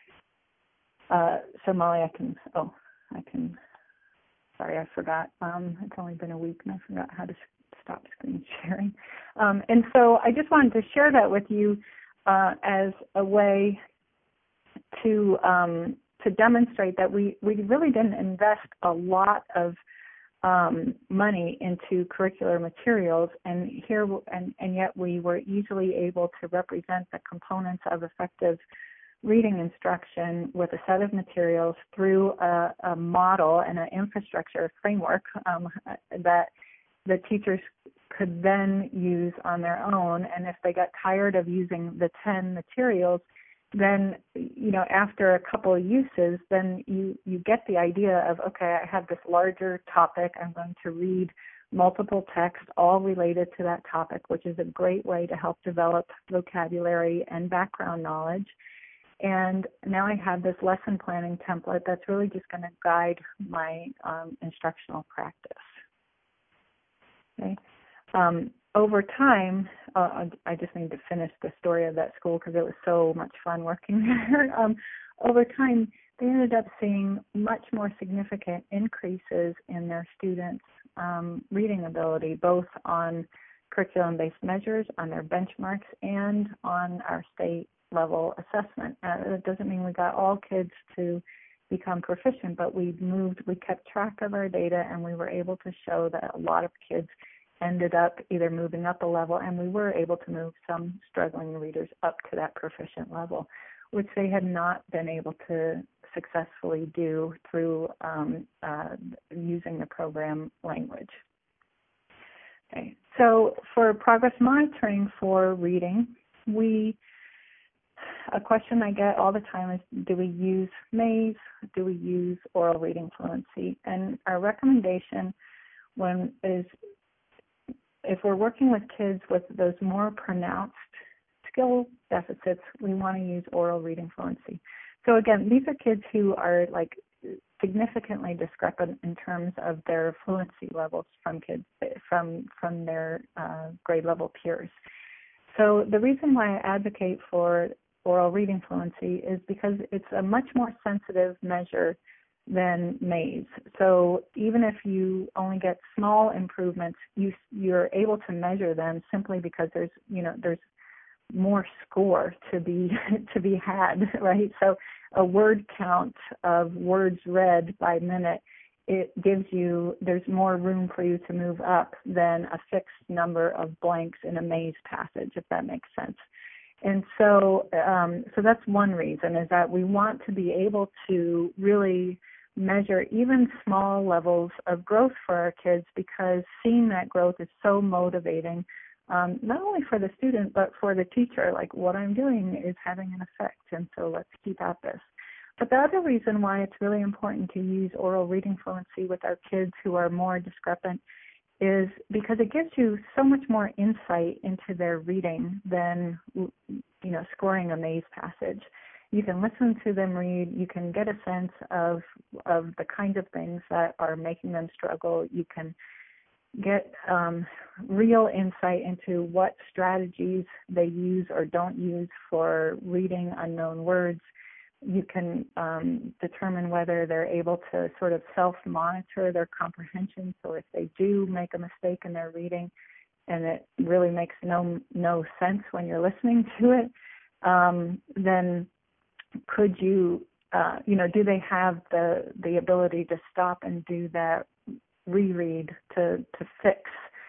Uh, so Molly, I can, oh, I can, sorry, I forgot. Um, it's only been a week and I forgot how to stop screen sharing. Um, and so I just wanted to share that with you uh, as a way to um, to demonstrate that we, we really didn't invest a lot of um, money into curricular materials, and here and, and yet we were easily able to represent the components of effective reading instruction with a set of materials through a, a model and an infrastructure framework um, that the teachers could then use on their own. And if they got tired of using the ten materials, then, you know, after a couple of uses, then you, you get the idea of, okay, I have this larger topic. I'm going to read multiple texts all related to that topic, which is a great way to help develop vocabulary and background knowledge. And now I have this lesson planning template that's really just going to guide my um, instructional practice. Okay. Um, over time, uh, I just need to finish the story of that school because it was so much fun working there. um, over time, they ended up seeing much more significant increases in their students' um, reading ability, both on curriculum-based measures, on their benchmarks, and on our state level assessment. Uh, it doesn't mean we got all kids to become proficient, but we moved, we kept track of our data, and we were able to show that a lot of kids ended up either moving up a level, and we were able to move some struggling readers up to that proficient level, which they had not been able to successfully do through um, uh, using the program language. Okay, so for progress monitoring for reading, we a question I get all the time is, do we use Maze? Do we use oral reading fluency? And our recommendation when is, if we're working with kids with those more pronounced skill deficits, we want to use oral reading fluency. So again, these are kids who are like significantly discrepant in terms of their fluency levels from kids from from their uh, grade level peers. So the reason why I advocate for oral reading fluency is because it's a much more sensitive measure than Maze. So even if you only get small improvements, you you're able to measure them simply because there's you know there's more score to be to be had, right? So a word count of words read by minute, it gives you, there's more room for you to move up than a fixed number of blanks in a maze passage, if that makes sense. And so, um, so that's one reason, is that we want to be able to really measure even small levels of growth for our kids, because seeing that growth is so motivating, um, not only for the student, but for the teacher. Like, what I'm doing is having an effect, and so let's keep at this. But the other reason why it's really important to use oral reading fluency with our kids who are more discrepant is because it gives you so much more insight into their reading than, you know, scoring a maze passage. You can listen to them read. You can get a sense of of the kinds of things that are making them struggle. You can get um, real insight into what strategies they use or don't use for reading unknown words. You can um, determine whether they're able to sort of self-monitor their comprehension. So if they do make a mistake in their reading and it really makes no no sense when you're listening to it, um, then could you, uh, you know, do they have the the ability to stop and do that reread to, to fix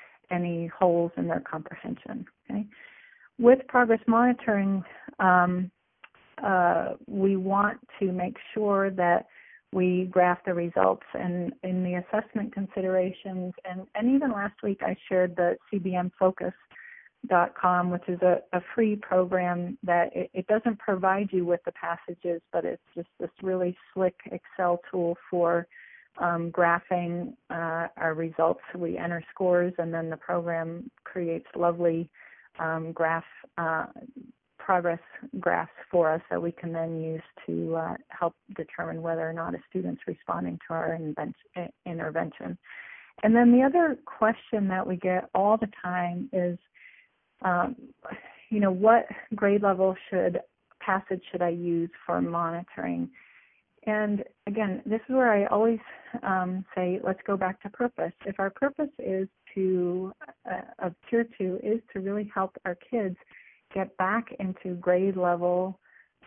any holes in their comprehension? Okay. With progress monitoring, um, Uh, we want to make sure that we graph the results, and in the assessment considerations, and, and even last week I shared the C B M focus dot com, which is a, a free program that it, it doesn't provide you with the passages, but it's just this really slick Excel tool for um, graphing uh, our results. We enter scores, and then the program creates lovely um, graph uh, progress graphs for us that we can then use to uh, help determine whether or not a student's responding to our inven- intervention. And then the other question that we get all the time is, um, you know, what grade level should passage should I use for monitoring? And again, this is where I always um, say, let's go back to purpose. If our purpose is to, uh, of tier two, is to really help our kids get back into grade level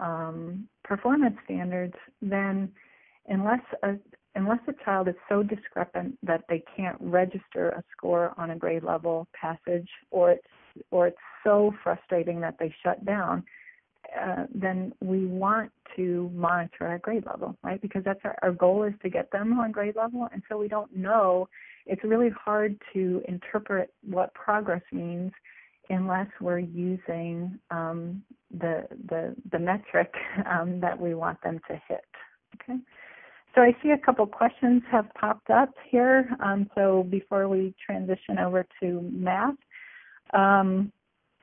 um, performance standards, then unless a, unless a child is so discrepant that they can't register a score on a grade level passage, or it's or it's so frustrating that they shut down, uh, then we want to monitor at grade level, right? Because that's our, our goal is to get them on grade level, and so we don't know. It's really hard to interpret what progress means unless we're using um, the, the the metric um, that we want them to hit. Okay. So I see a couple questions have popped up here. Um, so before we transition over to math, um,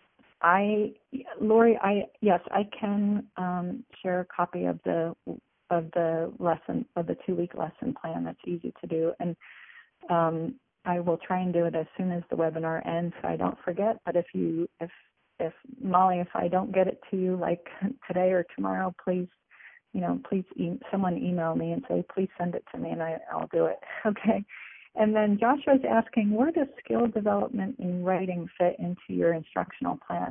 I, Lori, I yes, I can um, share a copy of the of the lesson of the two-week lesson plan. That's easy to do, and um, I will try and do it as soon as the webinar ends, so I don't forget. But if you, if, if Molly, if I don't get it to you like today or tomorrow, please, you know, please, e- someone email me and say, please send it to me, and I, I'll do it. Okay. And then Joshua's asking, where does skill development in writing fit into your instructional plan?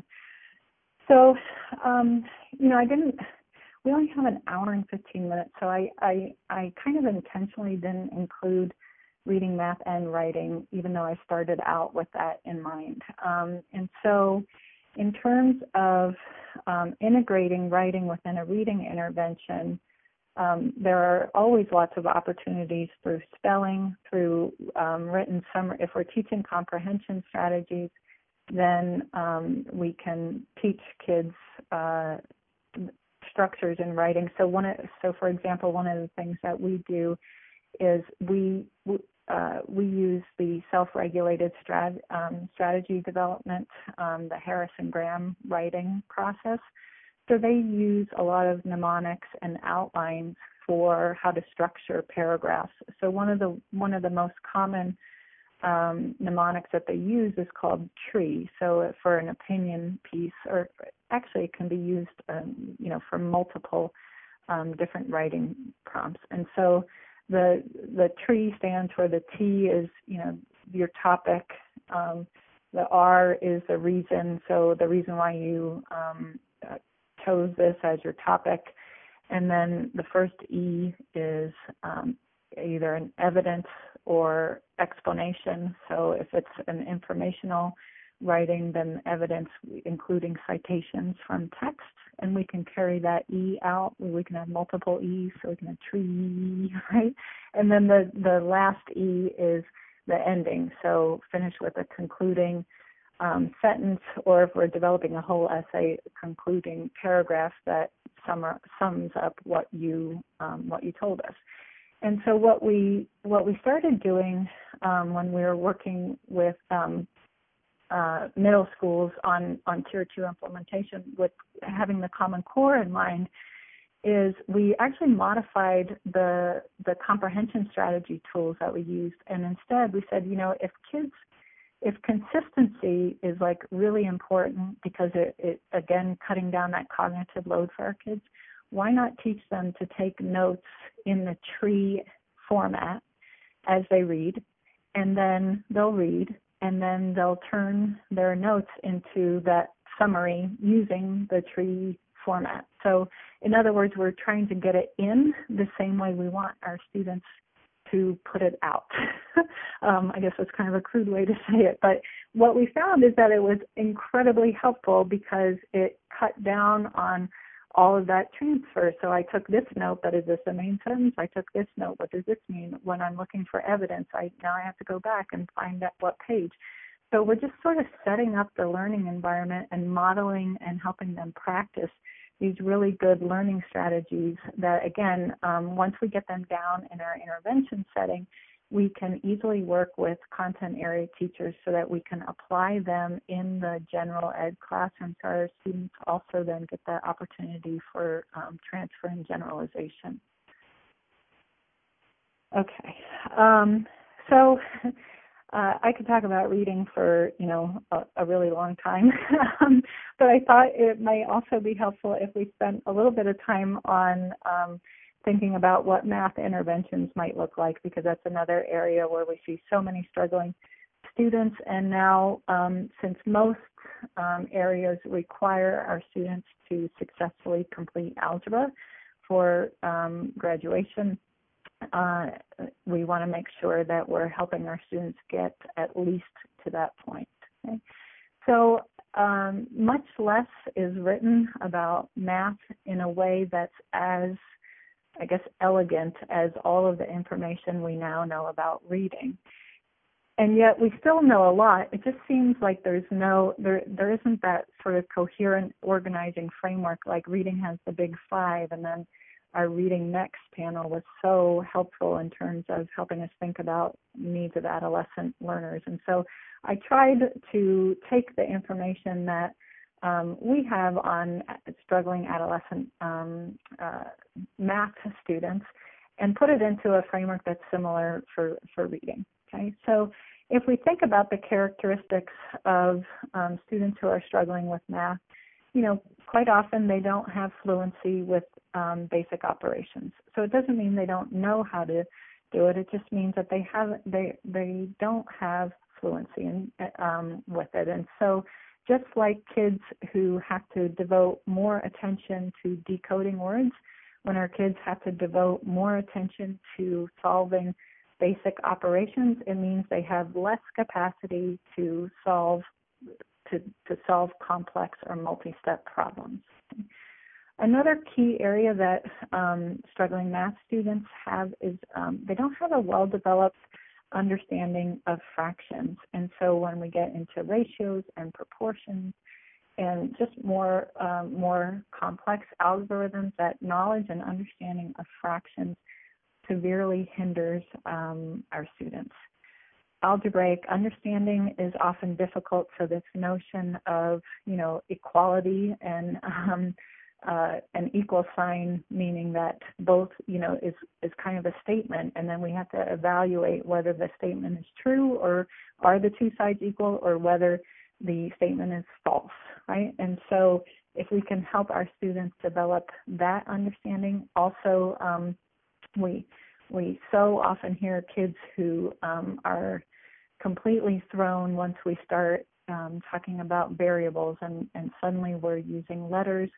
So, um, you know, I didn't. We only have an hour and fifteen minutes, so I, I, I kind of intentionally didn't include reading, math, and writing, even though I started out with that in mind. Um, and so in terms of um, integrating writing within a reading intervention, um, there are always lots of opportunities through spelling, through um, written summary. If we're teaching comprehension strategies, then um, we can teach kids uh, structures in writing. So one, so for example, one of the things that we do is we uh, we use the self-regulated strat, um, strategy development, um, the Harris and Graham writing process. So they use a lot of mnemonics and outlines for how to structure paragraphs. So one of the one of the most common um, mnemonics that they use is called TREE. So for an opinion piece, or actually it can be used, um, you know, for multiple um, different writing prompts. And so the the TREE stands for, the T is, you know, your topic. Um, The R is the reason, so the reason why you um, uh, chose this as your topic. And then the first E is um, either an evidence or explanation. So if it's an informational writing, then evidence including citations from text, and we can carry that E out. We can have multiple E's, so we can have tree, right? And then the, the last E is the ending, so finish with a concluding um, sentence, or if we're developing a whole essay, concluding paragraph that sum, sums up what you um, what you told us. And so what we what we started doing um, when we were working with um, uh, middle schools on on tier two implementation, with having the Common Core in mind, is we actually modified the the comprehension strategy tools that we used, and instead we said, you know, if kids, if consistency is like really important because it, it again cutting down that cognitive load for our kids, why not teach them to take notes in the tree format as they read, and then they'll read, and then they'll turn their notes into that summary using the tree format. So in other words, we're trying to get it in the same way we want our students to put it out. um, I guess that's kind of a crude way to say it, but what we found is that it was incredibly helpful because it cut down on all of that transfer. So I took this note, but is this the main sentence? I took this note, what does this mean? When I'm looking for evidence, I now I have to go back and find out what page. So we're just sort of setting up the learning environment and modeling and helping them practice these really good learning strategies that, again, um, once we get them down in our intervention setting, we can easily work with content area teachers so that we can apply them in the general ed classroom so our students also then get that opportunity for um, transfer and generalization. Okay, um, so uh, I could talk about reading for, you know, a, a really long time, um, but I thought it might also be helpful if we spent a little bit of time on um, thinking about what math interventions might look like, because that's another area where we see so many struggling students. And now, um, since most um, areas require our students to successfully complete algebra for um, graduation, uh, we want to make sure that we're helping our students get at least to that point. Okay? So um, much less is written about math in a way that's as, I guess, elegant as all of the information we now know about reading. And yet we still know a lot. It just seems like there's no, there, there isn't that sort of coherent organizing framework, like reading has the big five, and then our Reading Next panel was so helpful in terms of helping us think about needs of adolescent learners. And so I tried to take the information that um, we have on struggling adolescent um, uh, math students and put it into a framework that's similar for, for reading. Okay, so if we think about the characteristics of um, students who are struggling with math, you know, quite often they don't have fluency with um, basic operations. So it doesn't mean they don't know how to do it. It just means that they have they they don't have fluency in, um, with it. And so, just like kids who have to devote more attention to decoding words, when our kids have to devote more attention to solving basic operations, it means they have less capacity to solve to, to solve complex or multi-step problems. Another key area that um, struggling math students have is um, they don't have a well-developed understanding of fractions. And so when we get into ratios and proportions and just more, um, more complex algorithms, that knowledge and understanding of fractions severely hinders um, our students. Algebraic understanding is often difficult, so this notion of, you know, equality and um, uh, an equal sign, meaning that both, you know, is, is kind of a statement, and then we have to evaluate whether the statement is true or are the two sides equal, or whether the statement is false, right? And so if we can help our students develop that understanding, also um, we we so often hear kids who um, are completely thrown once we start um, talking about variables, and, and suddenly we're using letters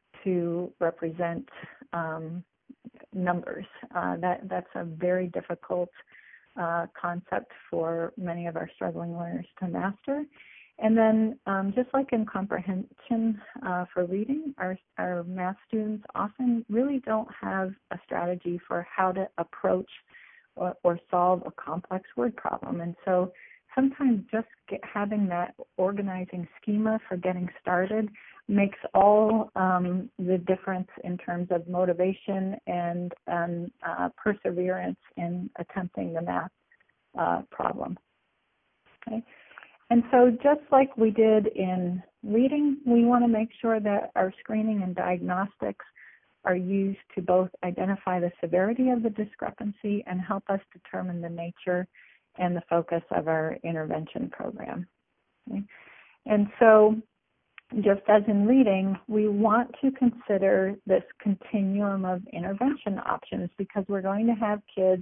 to represent um, numbers. Uh, that that's a very difficult uh, concept for many of our struggling learners to master. And then, um, just like in comprehension uh, for reading, our our math students often really don't have a strategy for how to approach or, or solve a complex word problem. And so, sometimes just get, having that organizing schema for getting started makes all um, the difference in terms of motivation and um, uh, perseverance in attempting the math uh, problem. Okay. And so just like we did in reading, we want to make sure that our screening and diagnostics are used to both identify the severity of the discrepancy and help us determine the nature and the focus of our intervention program. Okay. And so just as in reading, we want to consider this continuum of intervention options because we're going to have kids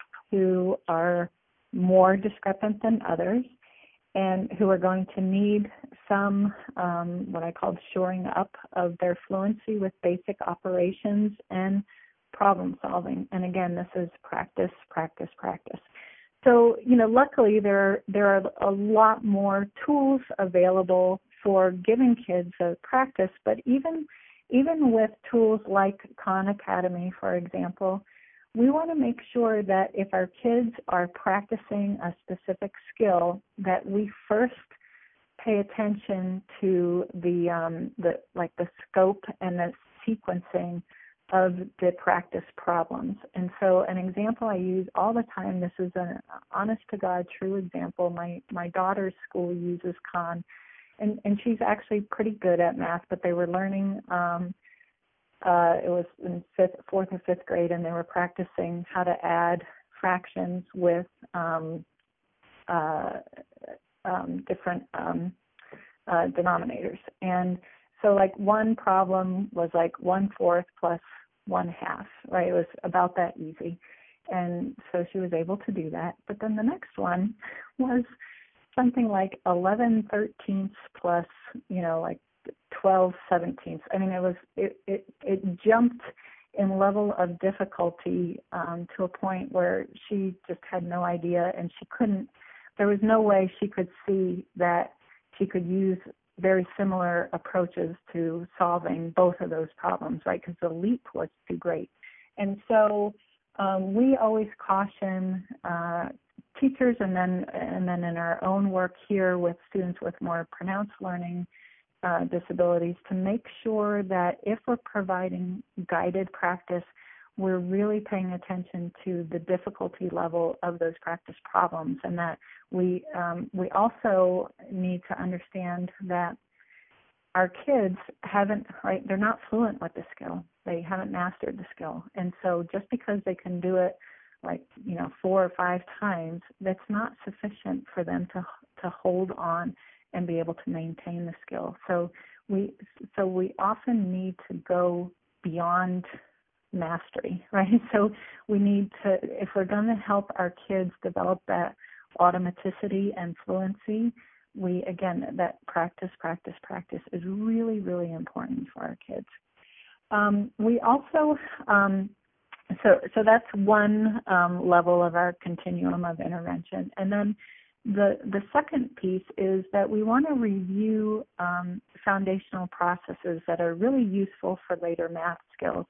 who are more discrepant than others and who are going to need some, um, what I call shoring up of their fluency with basic operations and problem solving. And again, this is practice, practice, practice. So, you know, luckily there, there are a lot more tools available for giving kids a practice, but even, even with tools like Khan Academy, for example, we want to make sure that if our kids are practicing a specific skill, that we first pay attention to the, um, the like the scope and the sequencing of the practice problems. And so an example I use all the time, this is an honest to God true example. My my daughter's school uses Khan, and, and she's actually pretty good at math, but they were learning, um, uh, it was in fifth, fourth or fifth grade, and they were practicing how to add fractions with um, uh, um, different um, uh, denominators. And so like one problem was like one fourth plus one half, right? It was about that easy. And so she was able to do that. But then the next one was something like eleven thirteenths plus, you know, like twelve seventeenths. I mean, it was, it, it, it jumped in level of difficulty um, to a point where she just had no idea, and she couldn't, there was no way she could see that she could use very similar approaches to solving both of those problems, right? Because the leap was too great. And so um, we always caution uh, teachers, and then and then in our own work here with students with more pronounced learning uh, disabilities, to make sure that if we're providing guided practice, we're really paying attention to the difficulty level of those practice problems, and that we um, we also need to understand that our kids haven't, right, they're not fluent with the skill. They haven't mastered the skill. And so just because they can do it like, you know, four or five times, that's not sufficient for them to to hold on and be able to maintain the skill. So we so we often need to go beyond mastery, right? So we need to, if we're going to help our kids develop that automaticity and fluency, we, again, that practice, practice, practice is really, really important for our kids. Um, we also, um, so so that's one um, level of our continuum of intervention. And then the the second piece is that we want to review um, foundational processes that are really useful for later math skills.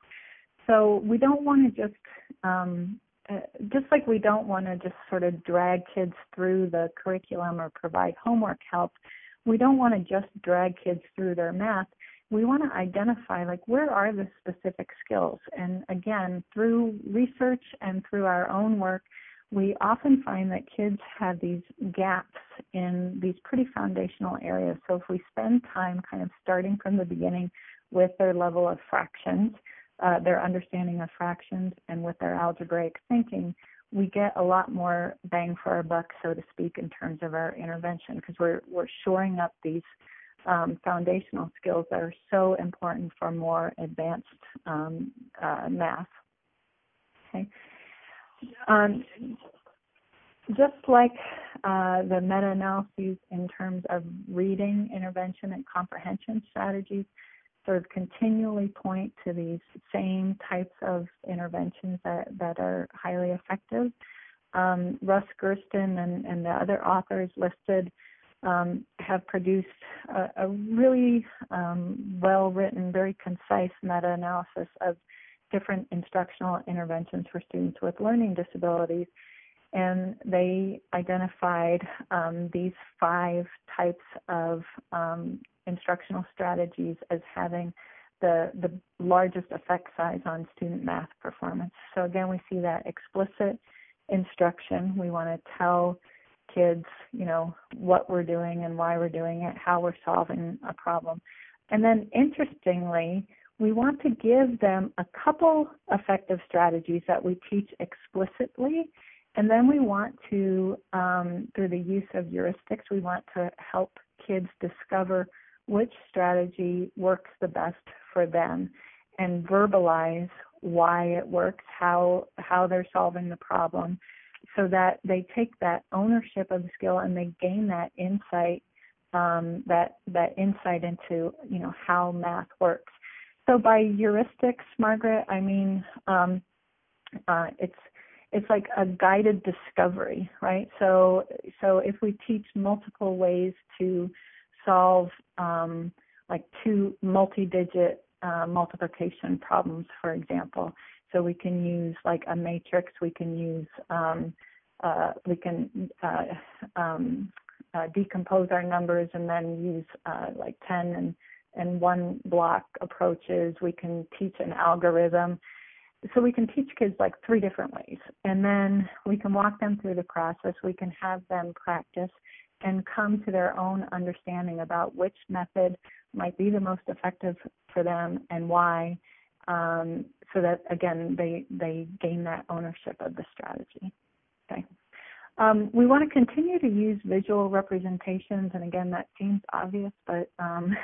So we don't want to just, um, uh, just like we don't want to just sort of drag kids through the curriculum or provide homework help, we don't want to just drag kids through their math. We want to identify, like, where are the specific skills? And again, through research and through our own work, we often find that kids have these gaps in these pretty foundational areas. So if we spend time kind of starting from the beginning with their level of fractions, Uh, their understanding of fractions, and with their algebraic thinking, we get a lot more bang for our buck, so to speak, in terms of our intervention, because we're we're shoring up these um, foundational skills that are so important for more advanced um, uh, math. Okay. Um, just like uh, the meta-analyses in terms of reading, intervention, and comprehension strategies sort of continually point to these same types of interventions that, that are highly effective. Um, Russ Gersten and, and the other authors listed um, have produced a, a really um, well-written, very concise meta-analysis of different instructional interventions for students with learning disabilities. And they identified um, these five types of um, instructional strategies as having the, the largest effect size on student math performance. So again, we see that explicit instruction. We want to tell kids, you know, what we're doing and why we're doing it, how we're solving a problem. And then interestingly, we want to give them a couple effective strategies that we teach explicitly. And then we want to, um, through the use of heuristics, we want to help kids discover which strategy works the best for them and verbalize why it works, how how they're solving the problem, so that they take that ownership of the skill and they gain that insight, um, that that insight into, you know, how math works. So by heuristics, Margaret, I mean um, uh, it's it's like a guided discovery, right? So so if we teach multiple ways to solve um, like two multi-digit uh, multiplication problems, for example, so we can use like a matrix, we can use um, uh, we can uh, um, uh, decompose our numbers and then use uh, like ten and and one block approaches. We can teach an algorithm. So we can teach kids like three different ways, and then we can walk them through the process. We can have them practice and come to their own understanding about which method might be the most effective for them and why, um, so that, again, they, they gain that ownership of the strategy. Okay. Um, we want to continue to use visual representations, and again, that seems obvious, but um,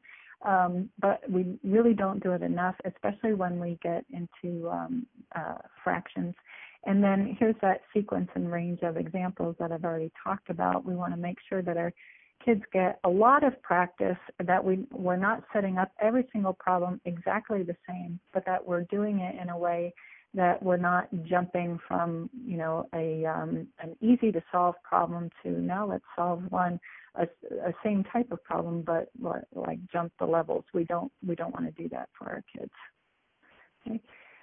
Um, but we really don't do it enough, especially when we get into um, uh, fractions. And then here's that sequence and range of examples that I've already talked about. We want to make sure that our kids get a lot of practice, that we, we're not setting up every single problem exactly the same, but that we're doing it in a way that we're not jumping from, you know, a um, an easy to solve problem to now let's solve one a, a same type of problem, but like jump the levels. We don't we don't want to do that for our kids. Okay.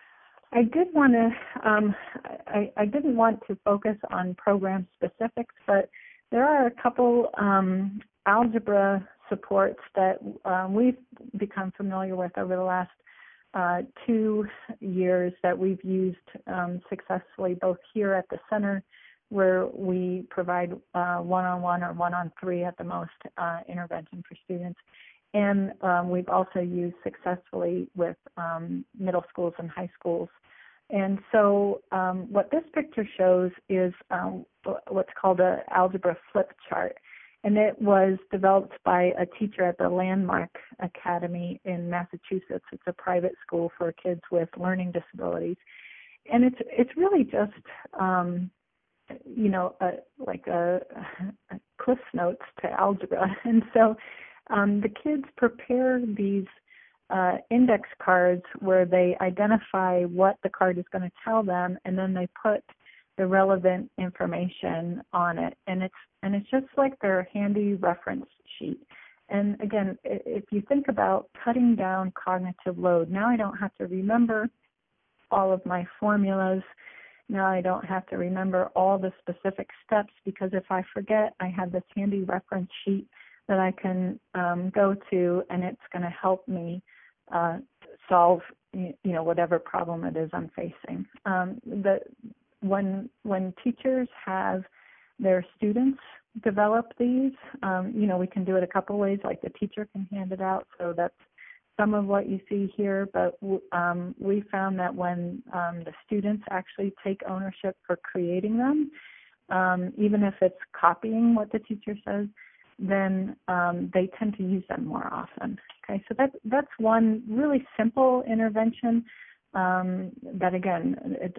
I did want to um, I, I didn't want to focus on program specifics, but there are a couple um, algebra supports that um, we've become familiar with over the last Uh, two years that we've used um, successfully, both here at the center, where we provide uh, one-on-one or one-on-three at the most uh, intervention for students. And um, we've also used successfully with um, middle schools and high schools. And so um, what this picture shows is um, what's called an algebra flip chart. And it was developed by a teacher at the Landmark Academy in Massachusetts. It's a private school for kids with learning disabilities. And it's it's really just, um, you know, a, like a, a Cliff Notes to algebra. And so um, the kids prepare these uh, index cards where they identify what the card is going to tell them, and then they put the relevant information on it, and it's and it's just like their handy reference sheet. And again, if you think about cutting down cognitive load, now I don't have to remember all of my formulas. Now I don't have to remember all the specific steps, because if I forget, I have this handy reference sheet that I can um, go to, and it's going to help me uh, solve, you know, whatever problem it is I'm facing. Um, the When when teachers have their students develop these, um, you know, we can do it a couple ways. Like the teacher can hand it out, so that's some of what you see here. But um, we found that when um, the students actually take ownership for creating them, um, even if it's copying what the teacher says, then um, they tend to use them more often. Okay, so that that's one really simple intervention. Um, that again, it, it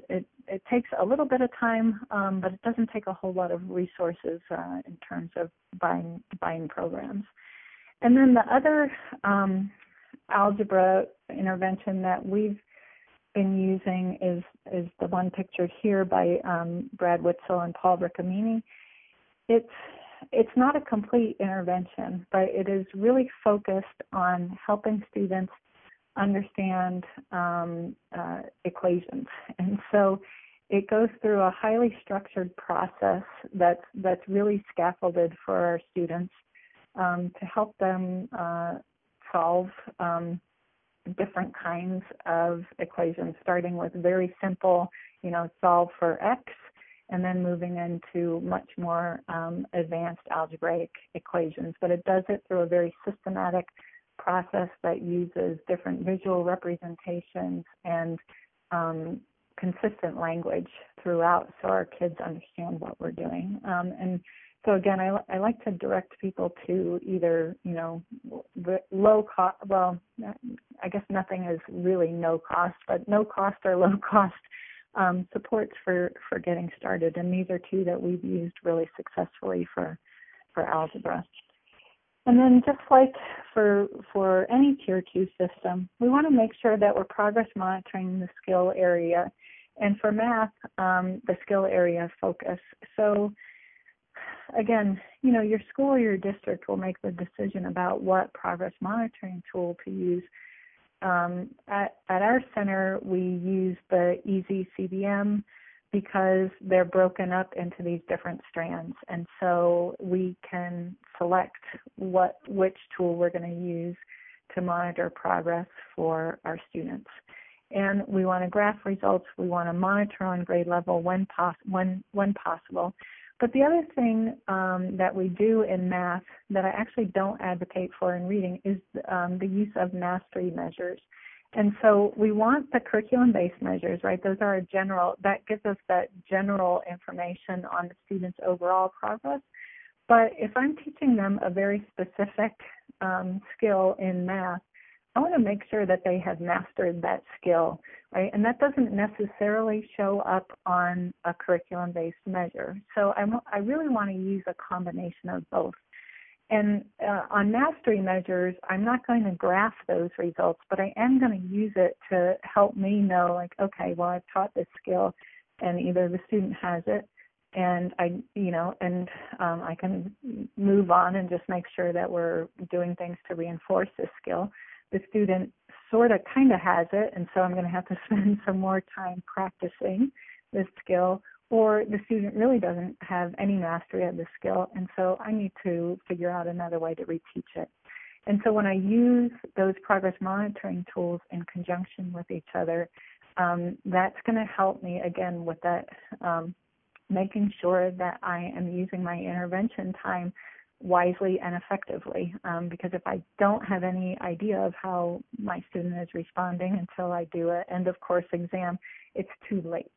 it takes a little bit of time, um, but it doesn't take a whole lot of resources uh, in terms of buying buying programs. And then the other um, algebra intervention that we've been using is is the one pictured here by um, Brad Witzel and Paul Riccomini. It's it's not a complete intervention, but it is really focused on helping students understand um, uh, equations. And so it goes through a highly structured process that's, that's really scaffolded for our students um, to help them uh, solve um, different kinds of equations, starting with very simple, you know, solve for x, and then moving into much more um, advanced algebraic equations. But it does it through a very systematic process that uses different visual representations and um, consistent language throughout, so our kids understand what we're doing. Um, and so again, I, I like to direct people to either, you know, low cost, well, I guess nothing is really no cost, but no cost or low cost um, supports for, for getting started. And these are two that we've used really successfully for, for algebra. And then just like for for any tier two system, we want to make sure that we're progress monitoring the skill area. And for math, um, the skill area focus. So again, you know, your school or your district will make the decision about what progress monitoring tool to use. Um, at, at our center, we use the Easy C B M because they're broken up into these different strands. And so we can select what which tool we're going to use to monitor progress for our students. And we want to graph results. We want to monitor on grade level when, pos- when, when possible. But the other thing um, that we do in math that I actually don't advocate for in reading is um, the use of mastery measures. And so we want the curriculum-based measures, right? Those are a general, that gives us that general information on the student's overall progress. But if I'm teaching them a very specific um, skill in math, I want to make sure that they have mastered that skill, right? And that doesn't necessarily show up on a curriculum-based measure. So I, I really want to use a combination of both. And uh, on mastery measures, I'm not going to graph those results, but I am going to use it to help me know, like, okay, well, I've taught this skill, and either the student has it, and I, you know, and um, I can move on and just make sure that we're doing things to reinforce this skill. The student sort of kind of has it, and so I'm going to have to spend some more time practicing this skill. Or the student really doesn't have any mastery of the skill, and so I need to figure out another way to reteach it. And so when I use those progress monitoring tools in conjunction with each other, um, that's going to help me, again, with that, um, making sure that I am using my intervention time wisely and effectively, um, because if I don't have any idea of how my student is responding until I do an end-of-course exam, it's too late.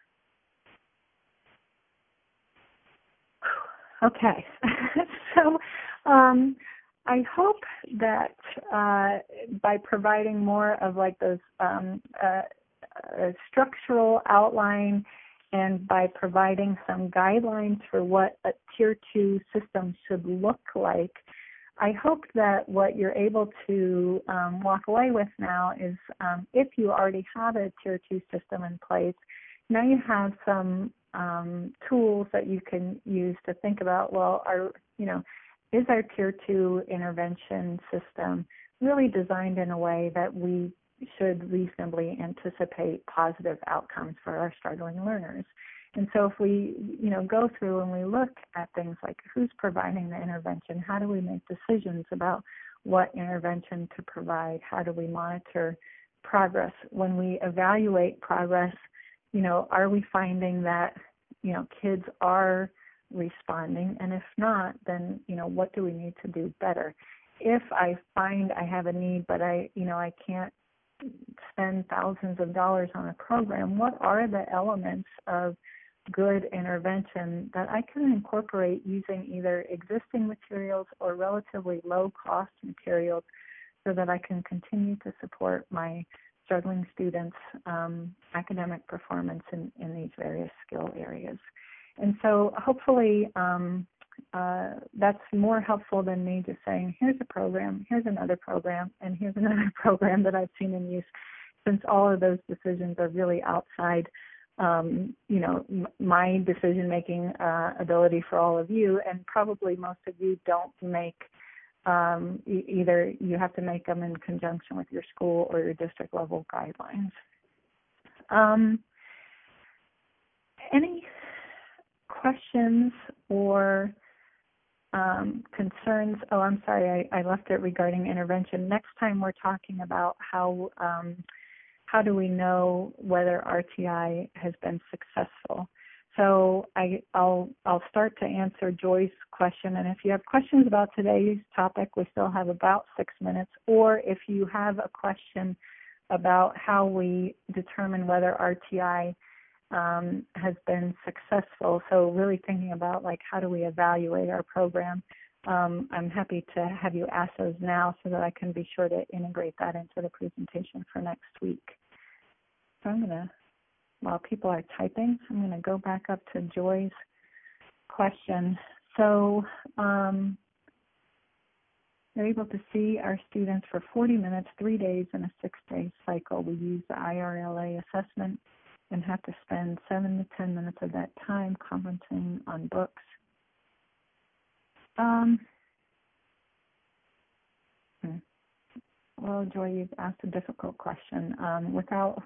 Okay, so um, I hope that uh, by providing more of like those um, uh, uh, structural outline and by providing some guidelines for what a tier two system should look like, I hope that what you're able to um, walk away with now is um, if you already have a tier two system in place, now you have some Um, tools that you can use to think about, well, are, you know, is our tier two intervention system really designed in a way that we should reasonably anticipate positive outcomes for our struggling learners? And so if we, you know, go through and we look at things like who's providing the intervention, how do we make decisions about what intervention to provide, how do we monitor progress? When we evaluate progress, you know, are we finding that, you know, kids are responding? And if not, then, you know, what do we need to do better? If I find I have a need, but I, you know, I can't spend thousands of dollars on a program, what are the elements of good intervention that I can incorporate using either existing materials or relatively low cost materials so that I can continue to support my struggling students' um, academic performance in, in these various skill areas. And so hopefully um, uh, that's more helpful than me just saying, here's a program, here's another program, and here's another program that I've seen in use, since all of those decisions are really outside Um, you know, m- my decision-making uh, ability for all of you, and probably most of you don't make, um, e- either you have to make them in conjunction with your school or your district level guidelines. Um, any questions or um, concerns? Oh, I'm sorry, I, I left it regarding intervention. Next time we're talking about how um, how do we know whether R T I has been successful? So I, I'll, I'll start to answer Joy's question, and if you have questions about today's topic, we still have about six minutes, or if you have a question about how we determine whether R T I um, has been successful, so really thinking about like how do we evaluate our program, um, I'm happy to have you ask those now so that I can be sure to integrate that into the presentation for next week. So I'm going to, while people are typing, I'm going to go back up to Joy's question. So um, they're able to see our students for forty minutes, three days in a six-day cycle. We use the I R L A assessment and have to spend seven to ten minutes of that time commenting on books. Um, hmm. Well, Joy, you've asked a difficult question. Um, without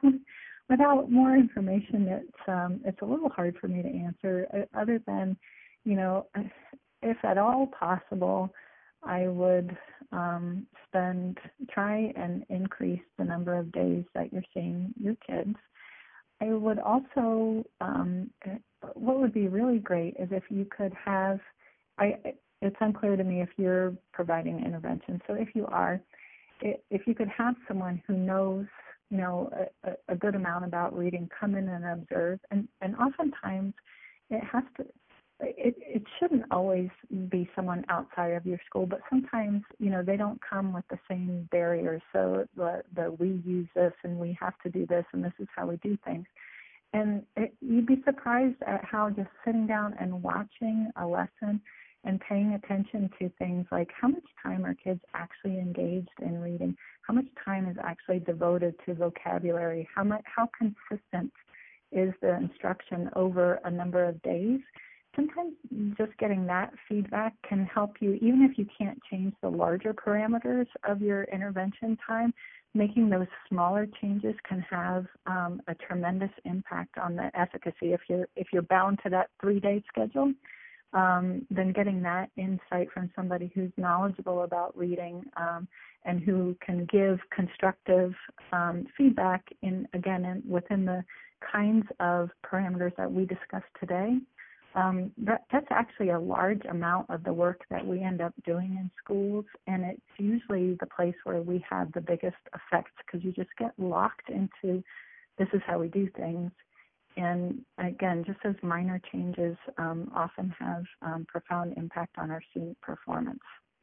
without more information, it's um, it's a little hard for me to answer. uh, Other than, you know, if at all possible, I would um, spend try and increase the number of days that you're seeing your kids. I would also, um, what would be really great is if you could have, I. It's unclear to me if you're providing intervention. So if you are, if you could have someone who knows, you know, a, a good amount about reading come in and observe, and, and oftentimes it has to, it, it shouldn't always be someone outside of your school, but sometimes, you know, they don't come with the same barriers. So the, the we use this and we have to do this and this is how we do things. And it, you'd be surprised at how just sitting down and watching a lesson and paying attention to things like how much time are kids actually engaged in reading, how much time is actually devoted to vocabulary, how much, how consistent is the instruction over a number of days. Sometimes just getting that feedback can help you, even if you can't change the larger parameters of your intervention time. Making those smaller changes can have um, a tremendous impact on the efficacy. If you're if you're bound to that three-day schedule, Um, then getting that insight from somebody who's knowledgeable about reading um, and who can give constructive um, feedback in, again, in, within the kinds of parameters that we discussed today, um, that, that's actually a large amount of the work that we end up doing in schools, and it's usually the place where we have the biggest effects because you just get locked into this is how we do things. And again, just those minor changes um, often have um, profound impact on our student performance.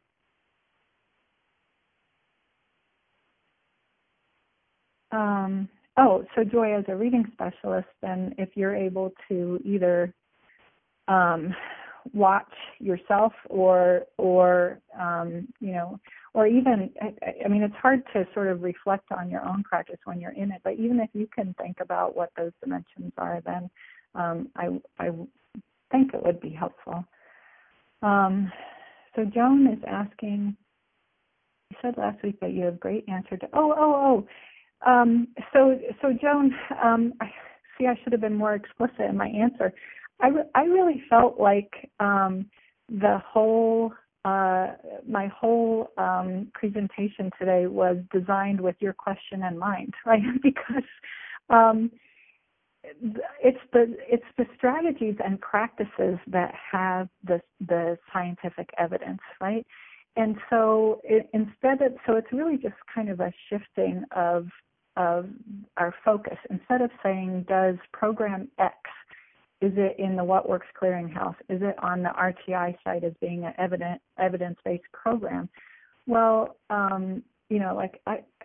Um, oh, so Joy, as a reading specialist, then if you're able to either um, watch yourself or, or um, you know, or even, I, I mean, it's hard to sort of reflect on your own practice when you're in it, but even if you can think about what those dimensions are, then um, I, I think it would be helpful. Um, so Joan is asking, you said last week that you have great answer to, oh, oh, oh. Um, so, so Joan, um, I, see, I should have been more explicit in my answer. I, re- I really felt like um, the whole, uh, my whole um, presentation today was designed with your question in mind, right? Because um, it's the it's the strategies and practices that have the the scientific evidence, right? And so it, instead of so it's really just kind of a shifting of of our focus. Instead of saying, does program X, is it in the What Works Clearinghouse? Is it on the R T I side as being an evident evidence-based program? Well, um, you know, like I.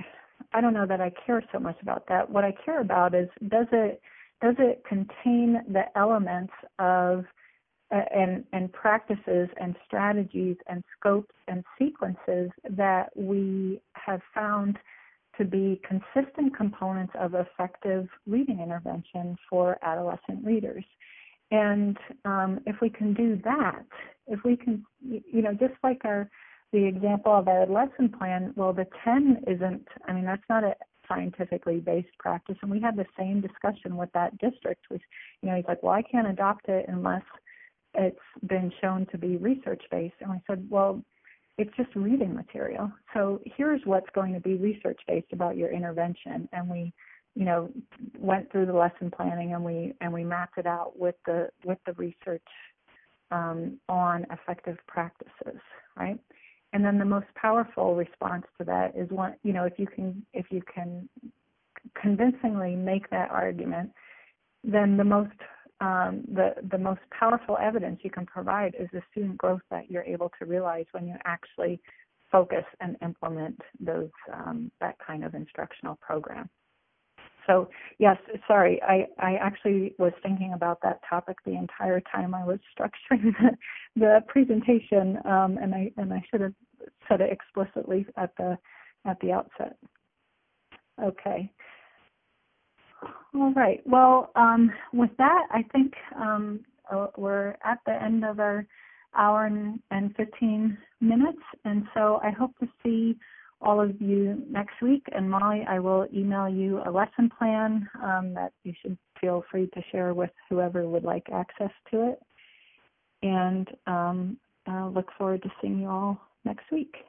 I don't know that I care so much about that. What I care about is does it does it contain the elements of uh, and and practices and strategies and scopes and sequences that we have found to be consistent components of effective reading intervention for adolescent readers. And um, if we can do that, if we can, you know, just like our the example of our lesson plan, well, the ten isn't, I mean, that's not a scientifically based practice. And we had the same discussion with that district. Was, you know, he's like, well, I can't adopt it unless it's been shown to be research based. And we said, well, it's just reading material. So here's what's going to be research based about your intervention. And we, you know, went through the lesson planning and we and we mapped it out with the with the research um, on effective practices, right? And then the most powerful response to that is one, you know, if you can if you can convincingly make that argument, then the most um, the the most powerful evidence you can provide is the student growth that you're able to realize when you actually focus and implement those um, that kind of instructional program. So yes, sorry, I, I actually was thinking about that topic the entire time I was structuring the, the presentation, um, and I and I should have said it explicitly at the at the outset. Okay. All right. Well, um, with that, I think um, uh, we're at the end of our hour and, and fifteen minutes, and so I hope to see all of you next week. And Molly, I will email you a lesson plan um, that you should feel free to share with whoever would like access to it. And um, I look forward to seeing you all next week.